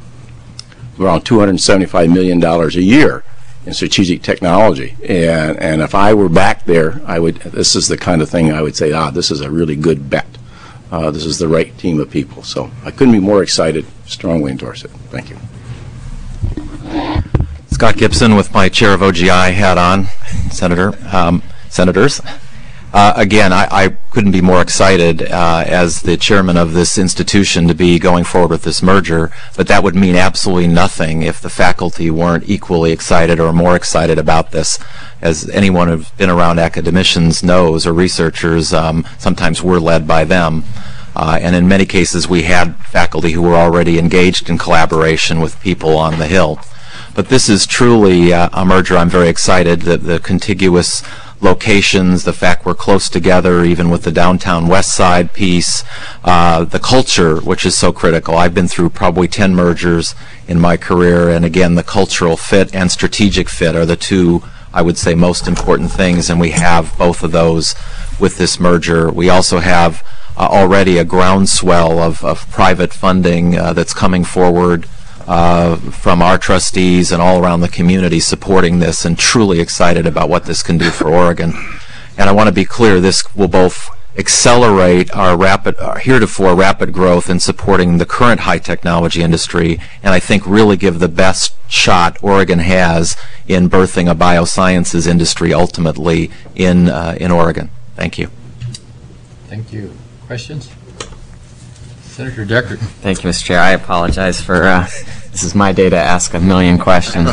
around $275 million a year in strategic technology. And if I were back there, this is the kind of thing I would say, this is a really good bet. This is the right team of people. So I couldn't be more excited, strongly endorse it. Thank you. Scott Gibson with my chair of OGI hat on, senators. Again, I couldn't be more excited as the chairman of this institution to be going forward with this merger, but that would mean absolutely nothing if the faculty weren't equally excited or more excited about this. As anyone who's been around academicians knows, or researchers, sometimes we're led by them. And in many cases, we had faculty who were already engaged in collaboration with people on the Hill. But this is truly a merger. I'm very excited that the contiguous locations, the fact we're close together, even with the downtown west side piece, the culture, which is so critical. I've been through probably 10 mergers in my career, and again, the cultural fit and strategic fit are the two, I would say, most important things, and we have both of those with this merger. We also have already a groundswell of private funding that's coming forward from our trustees and all around the community supporting this, and truly excited about what this can do for Oregon. And I want to be clear, this will both accelerate our heretofore rapid growth in supporting the current high technology industry, and I think really give the best shot Oregon has in birthing a biosciences industry ultimately in Oregon. Thank you. Thank you. Questions? Senator Deckard. Thank you, Mr. Chair. I apologize for, this is my day to ask a million questions.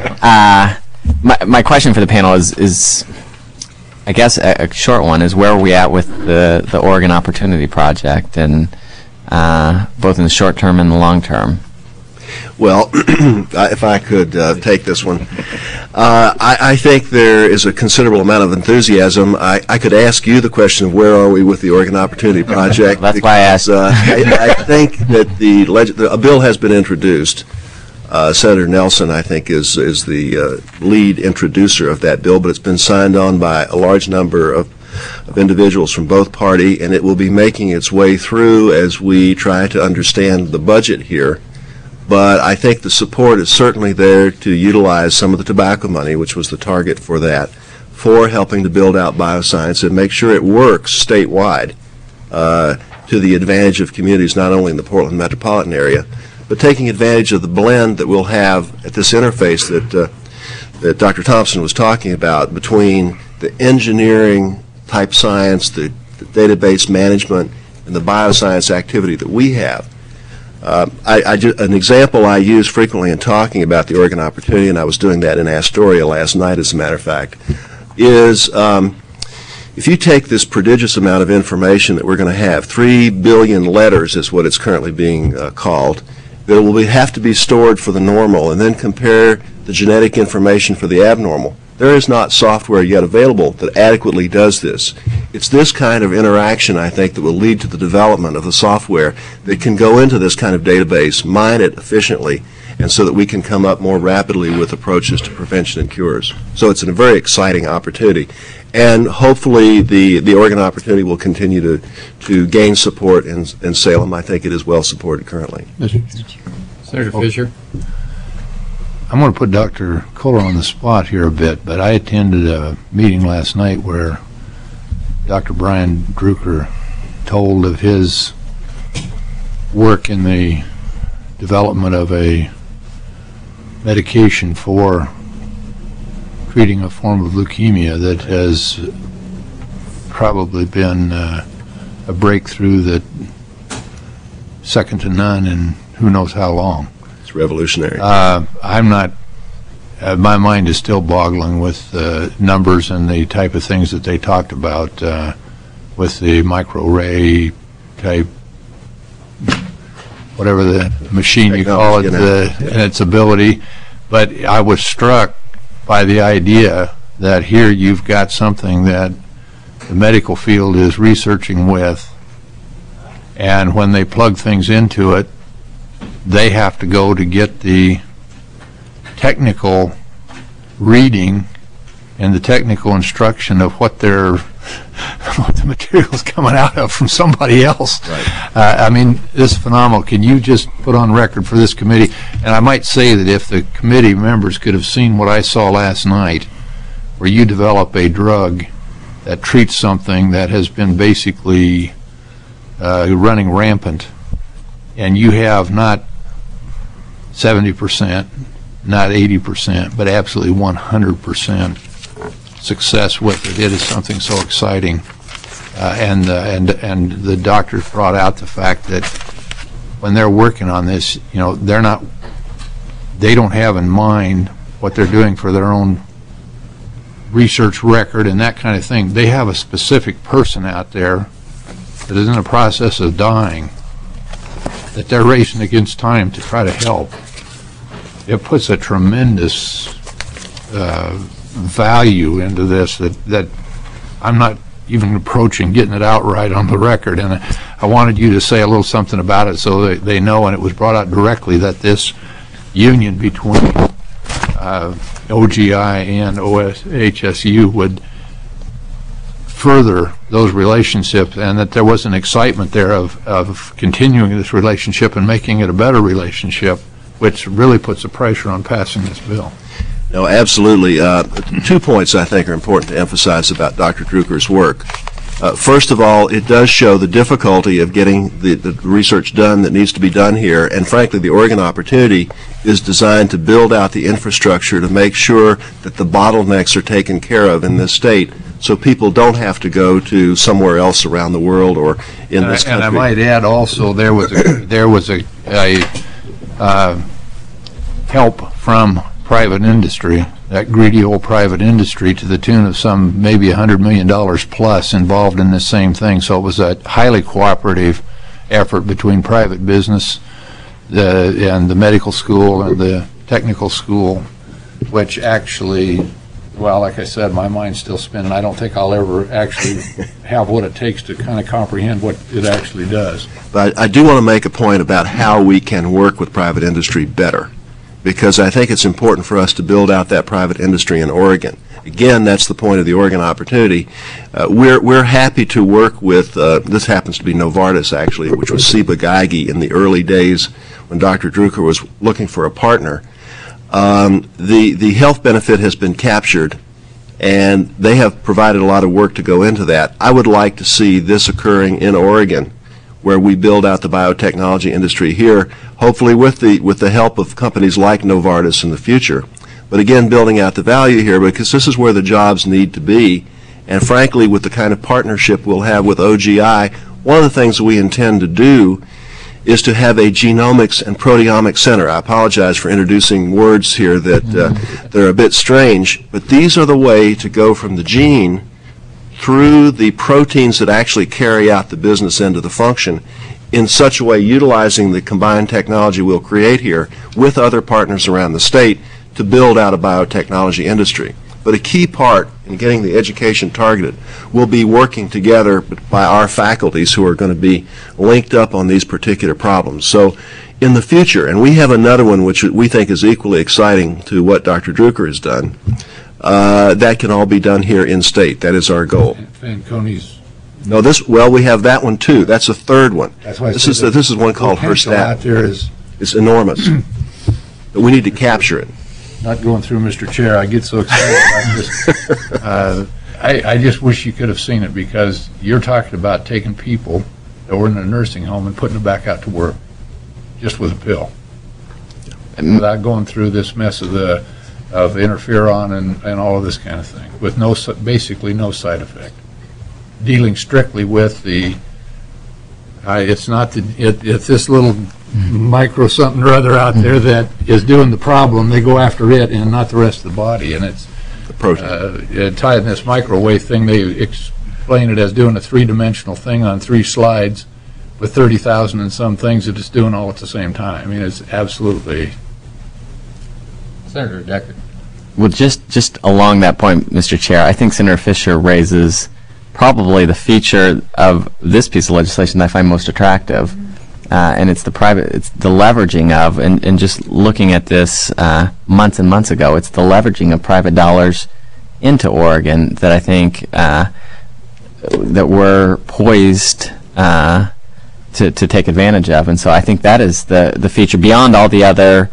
My question for the panel is I guess a short one, is where are we at with the Oregon Opportunity Project, and both in the short term and the long term? Well, if I could take this one, I think there is a considerable amount of enthusiasm. I could ask you the question of where are we with the Oregon Opportunity Project. That's why I asked. I think that a bill has been introduced. Senator Nelson, I think, is the lead introducer of that bill, but it's been signed on by a large number of individuals from both parties, and it will be making its way through as we try to understand the budget here. But I think the support is certainly there to utilize some of the tobacco money, which was the target for that, for helping to build out bioscience and make sure it works statewide to the advantage of communities not only in the Portland metropolitan area, but taking advantage of the blend that we'll have at this interface that Dr. Thompson was talking about between the engineering type science, the database management, and the bioscience activity that we have. An example I use frequently in talking about the Oregon Opportunity, and I was doing that in Astoria last night, as a matter of fact, is if you take this prodigious amount of information that we're going to have, 3 billion letters is what it's currently being called, that will have to be stored for the normal, and then compare the genetic information for the abnormal. There is not software yet available that adequately does this. It's this kind of interaction, I think, that will lead to the development of the software that can go into this kind of database, mine it efficiently, and so that we can come up more rapidly with approaches to prevention and cures. So it's a very exciting opportunity. And hopefully the Oregon Opportunity will continue to gain support in Salem. I think it is well supported currently. Senator Fisher. I'm going to put Dr. Kohler on the spot here a bit, but I attended a meeting last night where Dr. Brian Drucker told of his work in the development of a medication for treating a form of leukemia that has probably been a breakthrough that second to none in who knows how long. It's revolutionary. I'm not, my mind is still boggling with the numbers and the type of things that they talked about with the microarray type, whatever the machine you call it, and its ability. But I was struck by the idea that here you've got something that the medical field is researching with, and when they plug things into it, they have to go to get the technical reading and the technical instruction of what the material is coming out of from somebody else. Right. I mean, this is phenomenal. Can you just put on record for this committee, and I might say that if the committee members could have seen what I saw last night, where you develop a drug that treats something that has been basically running rampant, and you have not 70%, not 80%, but absolutely 100% success with it. It is something so exciting. And the doctors brought out the fact that when they're working on this, you know, they don't have in mind what they're doing for their own research record and that kind of thing. They have a specific person out there that is in the process of dying that they're racing against time to try to help. It puts a tremendous value into this that I'm not even approaching getting it out right on the record. And I wanted you to say a little something about it so that they know, and it was brought out directly, that this union between OGI and OHSU would further those relationships, and that there was an excitement there of continuing this relationship and making it a better relationship, which really puts the pressure on passing this bill. No, absolutely. 2 points I think are important to emphasize about Dr. Druker's work. First of all, it does show the difficulty of getting the research done that needs to be done here, and frankly, the Oregon Opportunity is designed to build out the infrastructure to make sure that the bottlenecks are taken care of in this state, so people don't have to go to somewhere else around the world or in this country. And I might add also, there was a help from private industry, that greedy old private industry, to the tune of some maybe $100 million plus involved in this same thing. So it was a highly cooperative effort between private business and the medical school and the technical school, which actually, well, like I said, my mind's still spinning. I don't think I'll ever actually have what it takes to kind of comprehend what it actually does. But I do want to make a point about how we can work with private industry better, because I think it's important for us to build out that private industry in Oregon. Again, that's the point of the Oregon Opportunity. We're happy to work with, this happens to be Novartis actually, which was Ciba Geigy in the early days when Dr. Druker was looking for a partner. The health benefit has been captured, and they have provided a lot of work to go into that. I would like to see this occurring in Oregon, where we build out the biotechnology industry here, hopefully with the help of companies like Novartis in the future. But again, building out the value here, because this is where the jobs need to be. And frankly, with the kind of partnership we'll have with OGI, one of the things we intend to do is to have a genomics and proteomics center. I apologize for introducing words here that are a bit strange, but these are the way to go from the gene through the proteins that actually carry out the business end of the function in such a way, utilizing the combined technology we'll create here with other partners around the state to build out a biotechnology industry. But a key part in getting the education targeted will be working together by our faculties who are going to be linked up on these particular problems. So in the future, and we have another one which we think is equally exciting to what Dr. Druker has done, that can all be done here in state. That is our goal. Fanconi's. No, we have that one too. That's a third one. That's why this is one called HERSTAT. Out there is it's enormous. But we need to capture it. Not going through, Mr. Chair, I get so excited. I just wish you could have seen it, because you're talking about taking people that were in a nursing home and putting them back out to work just with a pill, without going through this mess of interferon and all of this kind of thing, with basically no side effect. Dealing strictly with it's this little micro something or other out there that is doing the problem. They go after it and not the rest of the body. And it's the protein. Tied in this microwave thing, they explain it as doing a three-dimensional thing on 3 slides with 30,000 and some things that it's doing all at the same time. I mean, it's absolutely. Senator Decker. Well, just along that point, Mr. Chair, I think Senator Fisher raises probably the feature of this piece of legislation that I find most attractive, and it's the leveraging of, and just looking at this months and months ago, it's the leveraging of private dollars into Oregon that I think that we're poised to take advantage of. And so I think that is the feature beyond all the other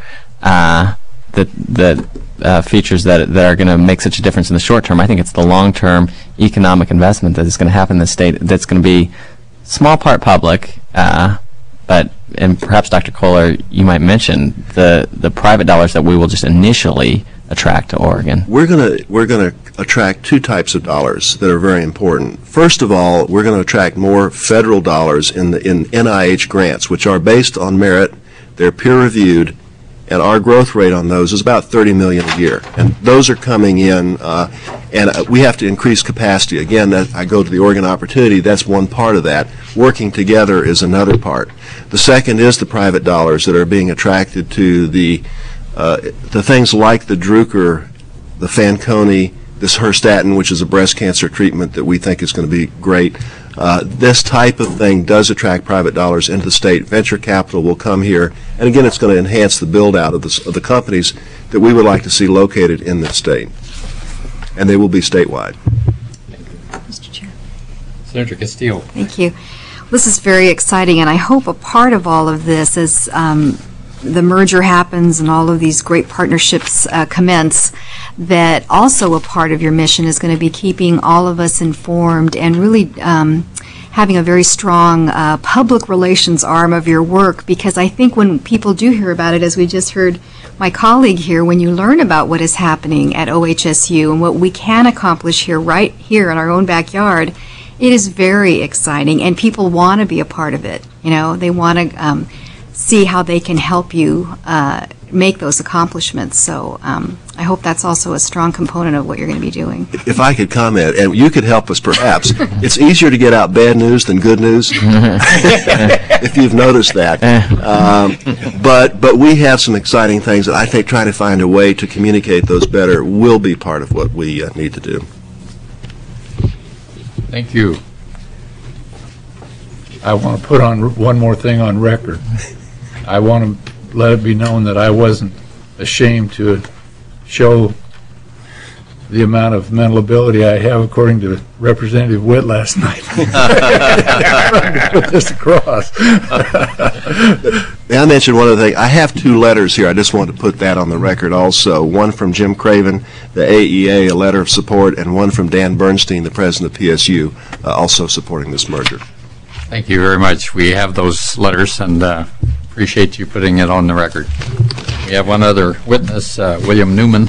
features that are going to make such a difference in the short term. I think it's the long-term economic investment that is going to happen in the state that's going to be small part public, and perhaps Dr. Kohler, you might mention the private dollars that we will just initially attract to Oregon? We're going to attract two types of dollars that are very important. First of all, we're going to attract more federal dollars in NIH grants, which are based on merit. They're peer-reviewed, and our growth rate on those is about $30 million a year. And those are coming in, and we have to increase capacity. Again, I go to the Oregon Opportunity. That's one part of that. Working together is another part. The second is the private dollars that are being attracted to the things like the Drucker, the Fanconi, this Herstatin, which is a breast cancer treatment that we think is going to be great. This type of thing does attract private dollars into the state. Venture capital will come here, and again, it's going to enhance the build-out of the companies that we would like to see located in this state, and they will be statewide. Mr. Chair. Senator Castillo. Thank you. This is very exciting, and I hope a part of all of this is the merger happens and all of these great partnerships commence, that also a part of your mission is going to be keeping all of us informed and really having a very strong public relations arm of your work, because I think when people do hear about it, as we just heard my colleague here, when you learn about what is happening at OHSU and what we can accomplish here, right here in our own backyard, it is very exciting, and people want to be a part of it. You know, they want to see how they can help you make those accomplishments. So I hope that's also a strong component of what you're going to be doing. If I could comment, and you could help us perhaps, it's easier to get out bad news than good news, if you've noticed that. But we have some exciting things that I think trying to find a way to communicate those better will be part of what we need to do. Thank you. I want to put on one more thing on record. I want to let it be known that I wasn't ashamed to show the amount of mental ability I have, according to Representative Witt last night. Trying to put this across. May I mention one other thing? I have two letters here. I just want to put that on the record also. One from Jim Craven, the AEA, a letter of support, and one from Dan Bernstein, the president of PSU, also supporting this merger. Thank you very much. We have those letters, and appreciate you putting it on the record. We have one other witness, William Newman.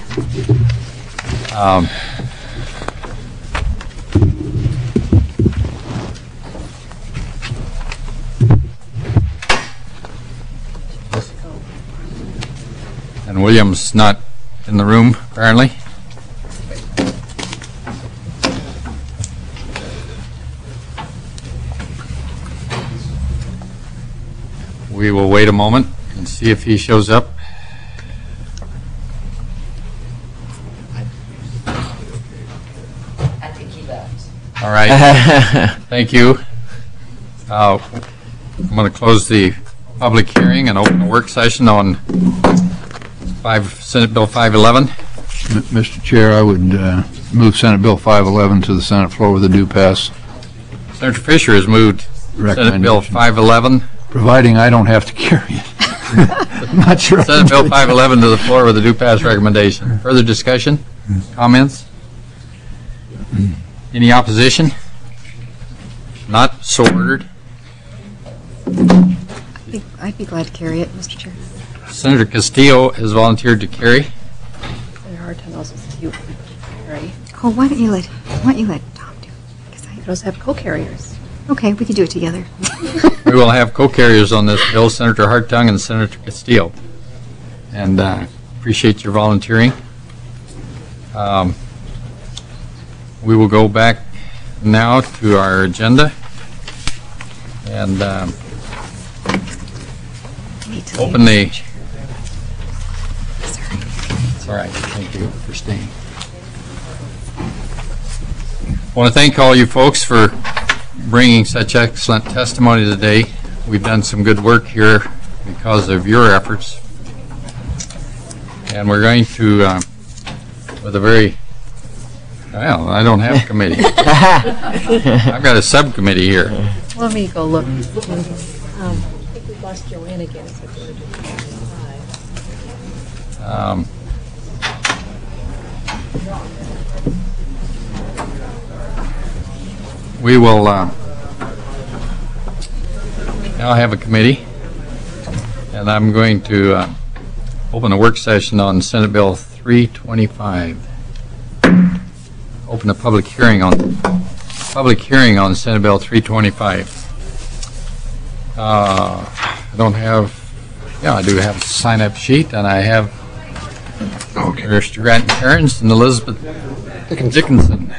And William's not in the room, apparently. We will wait a moment and see if he shows up. I think he left. All right. Thank you. I'm going to close the public hearing and open the work session on Senate Bill 511. Mr. Chair, I would move Senate Bill 511 to the Senate floor with a due pass. Senator Fisher has moved Senate Bill 511. Providing I don't have to carry it. I'm not sure. Senate Bill 511 to the floor with a due pass recommendation. Further discussion? Comments? Any opposition? Not so ordered. I'd be glad to carry it, Mr. Chair. Senator Castillo has volunteered to carry. Senator Hartung also says you carry. Oh, why don't you let Tom do it? Because You also have co-carriers. Okay, we can do it together. We will have co-carriers on this bill, Senator Hartung and Senator Castillo. And appreciate your volunteering. We will go back now to our agenda and open the... It's all right. Thank you for staying. I want to thank all you folks for bringing such excellent testimony today. We've done some good work here because of your efforts. And we're going to, with a very, well, I don't have a committee. I've got a subcommittee here. Let me go look. I think we lost Joanne again. So we're going to do 5. We will now have a committee, and I'm going to open a work session on Senate Bill 325. Open a public hearing on Senate Bill 325. I don't have, I do have a sign-up sheet, and I have Mr. Grant Cairns and Elizabeth Dickinson.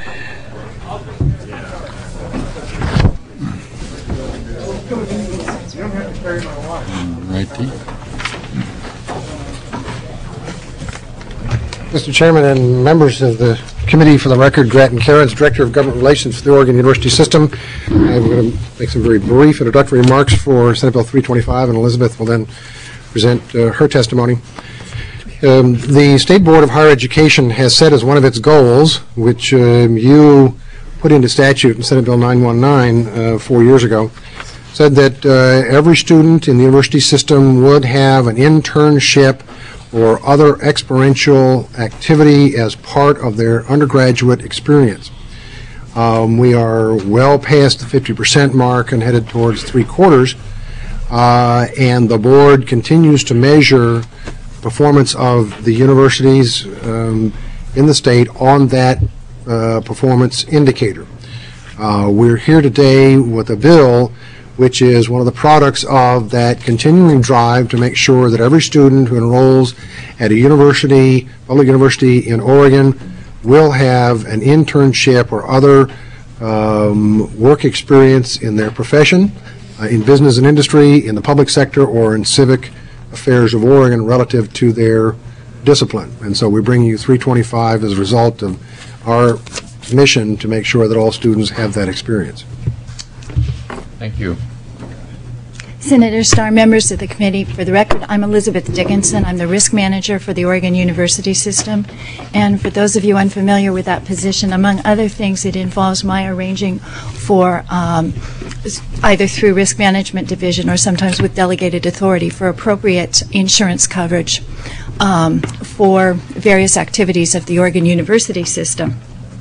Mr. Chairman and members of the committee, for the record, Grant Cairns, Director of Government Relations for the Oregon University System. I'm going to make some very brief introductory remarks for Senate Bill 325, and Elizabeth will then present her testimony. The State Board of Higher Education has set as one of its goals, which you put into statute in Senate Bill 919 4 years ago, said that every student in the university system would have an internship or other experiential activity as part of their undergraduate experience. We are well past the 50% mark and headed towards 3/4, and the board continues to measure performance of the universities in the state on that performance indicator. We're here today with a bill which is one of the products of that continuing drive to make sure that every student who enrolls at a university, public university in Oregon, will have an internship or other work experience in their profession, in business and industry, in the public sector, or in civic affairs of Oregon relative to their discipline. And so we bring you 325 as a result of our mission to make sure that all students have that experience. Thank you. Senator Starr, members of the committee, for the record, I'm Elizabeth Dickinson. I'm the risk manager for the Oregon University System. And for those of you unfamiliar with that position, among other things, it involves my arranging for either through Risk Management Division or sometimes with delegated authority for appropriate insurance coverage for various activities of the Oregon University System.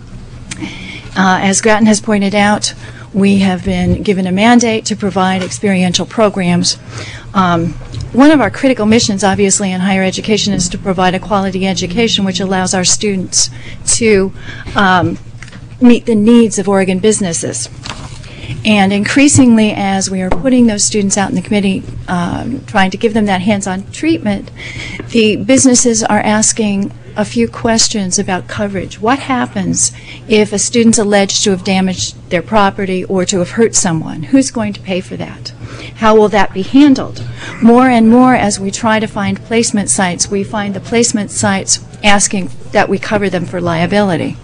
As Grattan has pointed out, we have been given a mandate to provide experiential programs. One of our critical missions, obviously, in higher education is to provide a quality education which allows our students to meet the needs of Oregon businesses. And increasingly, as we are putting those students out in the committee, trying to give them that hands-on treatment, the businesses are asking a few questions about coverage. What happens if a student's alleged to have damaged their property or to have hurt someone? Who's going to pay for that? How will that be handled? More and more, as we try to find placement sites, we find the placement sites asking that we cover them for liability.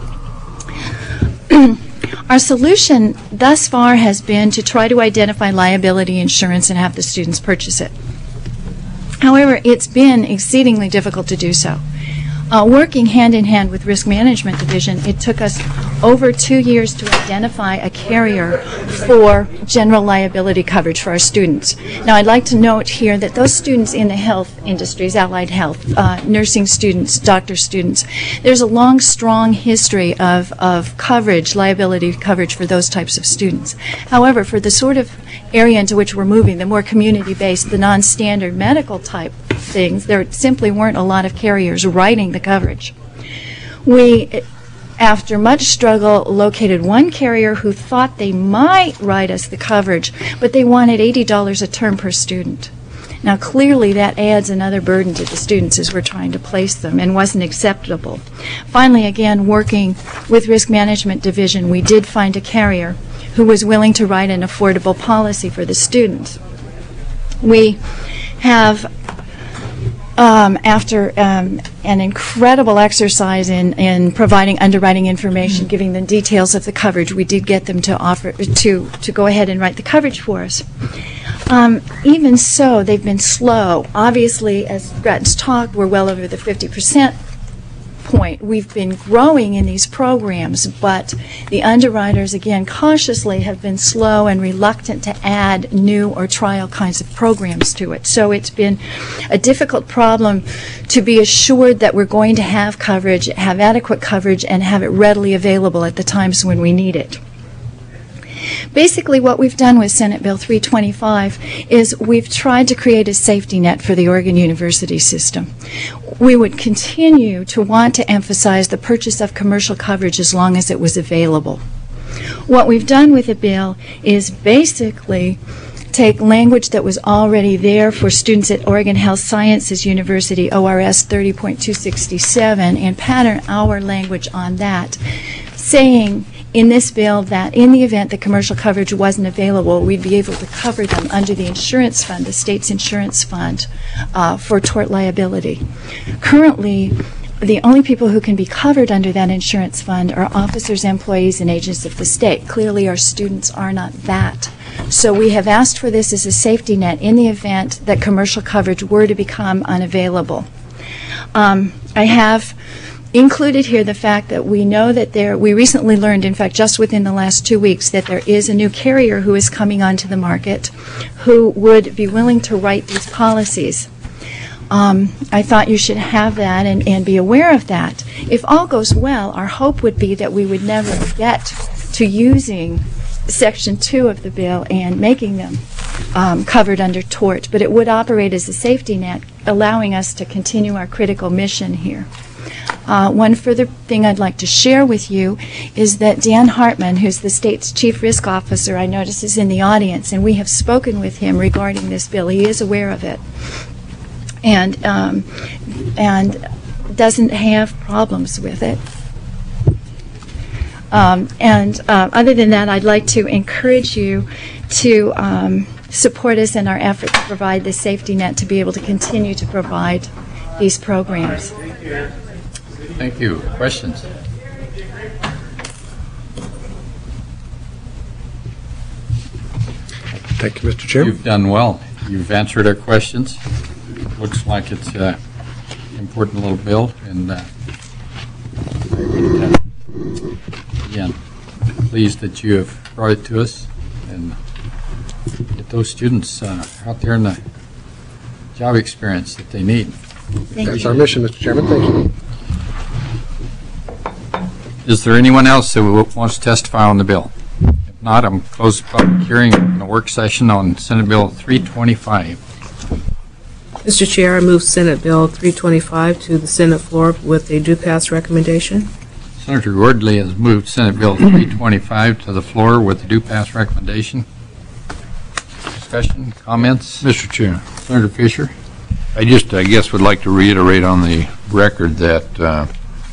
Our solution thus far has been to try to identify liability insurance and have the students purchase it. However, it's been exceedingly difficult to do so. Working hand in hand with Risk Management Division, it took us over 2 years to identify a carrier for general liability coverage for our students. Now, I'd like to note here that those students in the health industries, allied health, nursing students, doctor students, there's a long, strong history of coverage, liability coverage for those types of students. However, for the sort of area into which we're moving, the more community-based, the non-standard medical type things, there simply weren't a lot of carriers writing the coverage. We, after much struggle, located one carrier who thought they might write us the coverage, but they wanted $80 a term per student. Now, clearly, that adds another burden to the students as we're trying to place them and wasn't acceptable. Finally, again, working with Risk Management Division, we did find a carrier who was willing to write an affordable policy for the students. We have, after an incredible exercise in providing underwriting information, giving them details of the coverage, we did get them to offer to go ahead and write the coverage for us. Even so, they've been slow. Obviously, as Grattan's talked, we're well over the 50% point. We've been growing in these programs, but the underwriters, again, cautiously have been slow and reluctant to add new or trial kinds of programs to it. So it's been a difficult problem to be assured that we're going to have coverage, have adequate coverage, and have it readily available at the times when we need it. Basically, what we've done with Senate Bill 325 is we've tried to create a safety net for the Oregon University system. We would continue to want to emphasize the purchase of commercial coverage as long as it was available. What we've done with the bill is basically take language that was already there for students at Oregon Health Sciences University, ORS 30.267, and pattern our language on that, saying in this bill that in the event that commercial coverage wasn't available, we'd be able to cover them under the insurance fund, the state's insurance fund, for tort liability. Currently, the only people who can be covered under that insurance fund are officers, employees, and agents of the state. Clearly, our students are not that. So we have asked for this as a safety net in the event that commercial coverage were to become unavailable. I have included here the fact that we know that we recently learned, in fact, just within the last 2 weeks, that there is a new carrier who is coming onto the market who would be willing to write these policies. I thought you should have that and be aware of that. If all goes well, our hope would be that we would never get to using Section 2 of the bill and making them covered under tort, but it would operate as a safety net, allowing us to continue our critical mission here. One further thing I'd like to share with you is that Dan Hartman, who's the state's chief risk officer, I notice is in the audience, and we have spoken with him regarding this bill. He is aware of it and doesn't have problems with it. Other than that, I'd like to encourage you to support us in our effort to provide this safety net to be able to continue to provide these programs. Thank you. Questions? Thank you, Mr. Chair. You've done well. You've answered our questions. Looks like it's an important little bill, and again, pleased that you have brought it to us and get those students out there in the job experience that they need. That's our mission, Mr. Chairman. Thank you. Is there anyone else who wants to testify on the bill? If not, I'm close the public hearing in a work session on Senate Bill 325. Mr. Chair, I move Senate Bill 325 to the Senate floor with a due pass recommendation. Senator Gordley has moved Senate Bill 325 to the floor with a due pass recommendation. Discussion, comments? Mr. Chair. Senator Fisher. I guess, would like to reiterate on the record that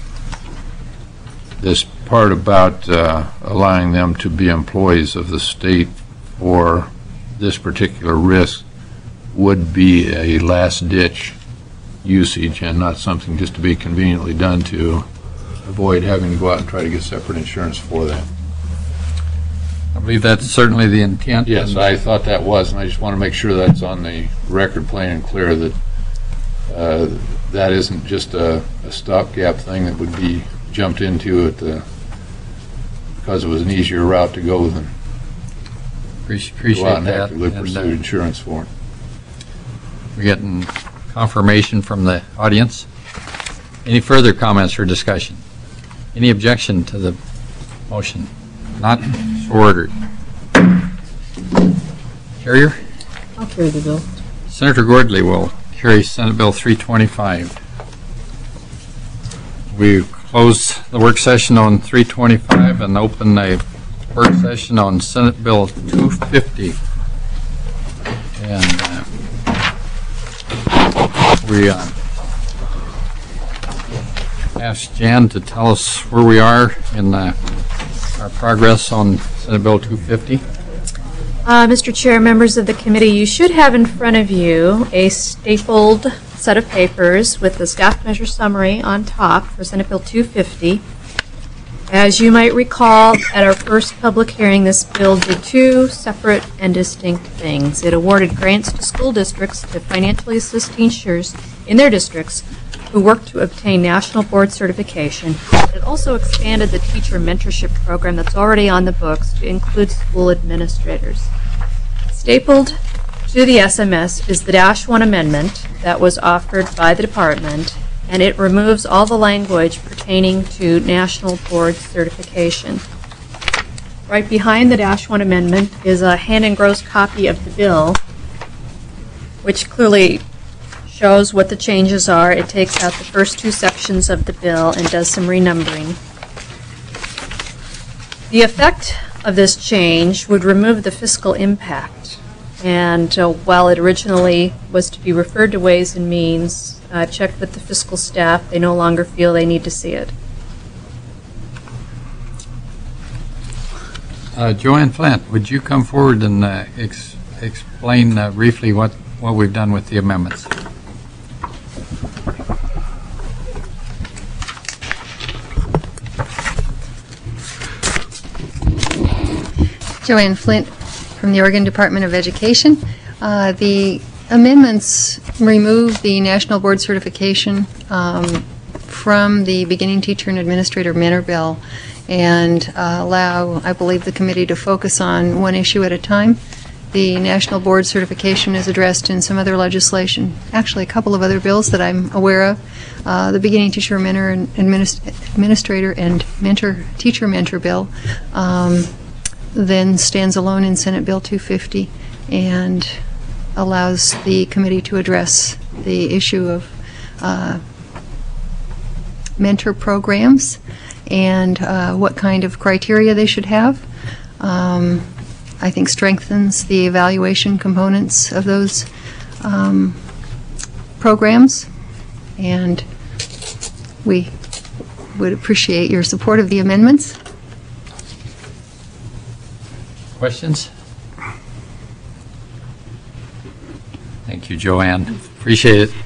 this part about allowing them to be employees of the state for this particular risk would be a last-ditch usage and not something just to be conveniently done to avoid having to go out and try to get separate insurance for that. I believe that's certainly the intent. Yes, I thought that was, and I just want to make sure that's on the record plain and clear that that isn't just a stopgap thing that would be jumped into because it was an easier route to go than appreciate go out and that. actively pursue insurance for it. We're getting confirmation from the audience. Any further comments or discussion? Any objection to the motion? Not so ordered. Carrier? I'll carry the bill. Senator Gordley will carry Senate Bill 325. We close the work session on 325 and open a work session on Senate Bill 250. And we asked Jan to tell us where we are in our progress on Senate Bill 250. Mr. Chair, members of the committee, you should have in front of you a stapled set of papers with the staff measure summary on top for Senate Bill 250. As you might recall, at our first public hearing, this bill did two separate and distinct things. It awarded grants to school districts to financially assist teachers in their districts who work to obtain national board certification. It also expanded the teacher mentorship program that's already on the books to include school administrators. Stapled to the SMS is the -1 amendment that was offered by the department, and it removes all the language pertaining to national board certification. right behind the Dash 1 amendment is a hand-engrossed copy of the bill, which clearly shows what the changes are. It takes out the first two sections of the bill and does some renumbering. The effect of this change would remove the fiscal impact. And while it originally was to be referred to Ways and Means, checked with the fiscal staff, they no longer feel they need to see it. Joanne Flint, would you come forward and explain briefly what we've done with the amendments? Joanne Flint from the Oregon Department of Education. The amendments remove the National Board Certification from the Beginning Teacher and Administrator Mentor Bill and allow, I believe, the committee to focus on one issue at a time. The National Board Certification is addressed in some other legislation, actually a couple of other bills that I'm aware of. The Beginning Teacher Mentor and Administrator and Teacher Mentor Bill then stands alone in Senate Bill 250 and allows the committee to address the issue of mentor programs and what kind of criteria they should have. I think strengthens the evaluation components of those programs, and we would appreciate your support of the amendments. Questions? Thank you, Joanne. Appreciate it.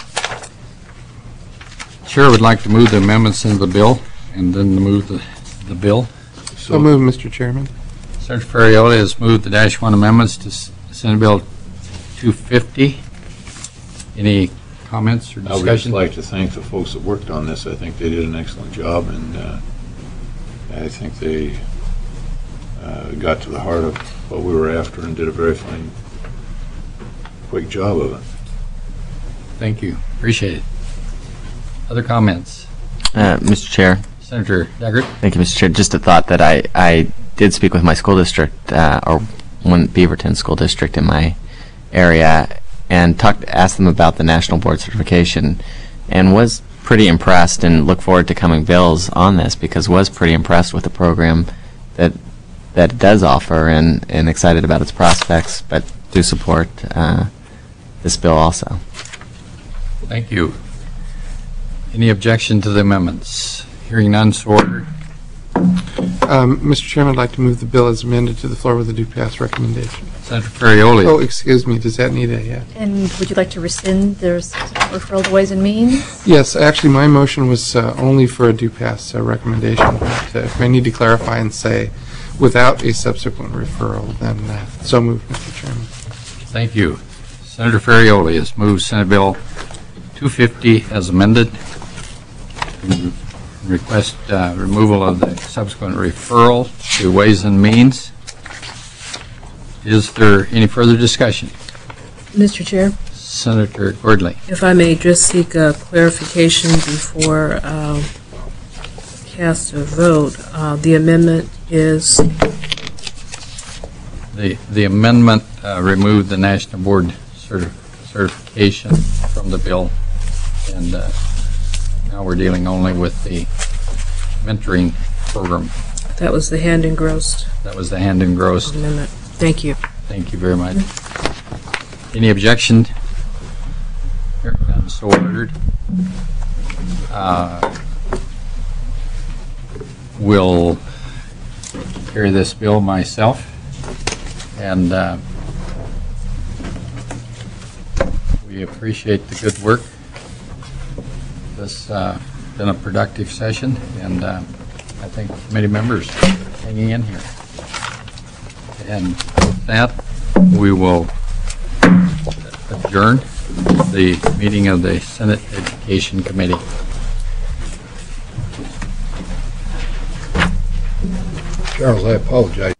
Chair would like to move the amendments into the bill and then move the bill. So move, Mr. Chairman. Senator Ferriola has moved the Dash 1 amendments to Senate Bill 250. Any comments or discussion? I would just like to thank the folks that worked on this. I think they did an excellent job, and I think they got to the heart of what we were after and did a very fine, quick job of it. Thank you. Appreciate it. Other comments? Mr. Chair. Senator Deckert. Thank you, Mr. Chair. Just a thought that I did speak with my school district, or one Beaverton school district in my area, and asked them about the National Board Certification, and was pretty impressed and look forward to coming bills on this, because was pretty impressed with the program that it does offer, and excited about its prospects, but do support this bill also. Thank you. Any objection to the amendments? Hearing none, so ordered. Mr. Chairman, I'd like to move the bill as amended to the floor with a due pass recommendation. Senator Ferriola. Oh, excuse me. Does that need a? And would you like to rescind there's referral to Ways and Means? Yes, actually, my motion was only for a due pass recommendation. But if I need to clarify and say without a subsequent referral, then so moved, Mr. Chairman. Thank you. Senator Ferriola has moved Senate Bill 250 as amended. Request removal of the subsequent referral to Ways and Means. Is there any further discussion? Mr. Chair, Senator Gordley. if I may just seek a clarification before cast a vote. The amendment is? The amendment removed the National Board certification from the bill, and now we're dealing only with the mentoring program. That was the hand-engrossed. That was the hand-engrossed amendment. Thank you. Thank you very much. Any objection? Here, none, so ordered. Will carry this bill myself, and we appreciate the good work. This has been a productive session, and I think committee members hanging in here. And with that, we will adjourn the meeting of the Senate Education Committee. Charles, I apologize.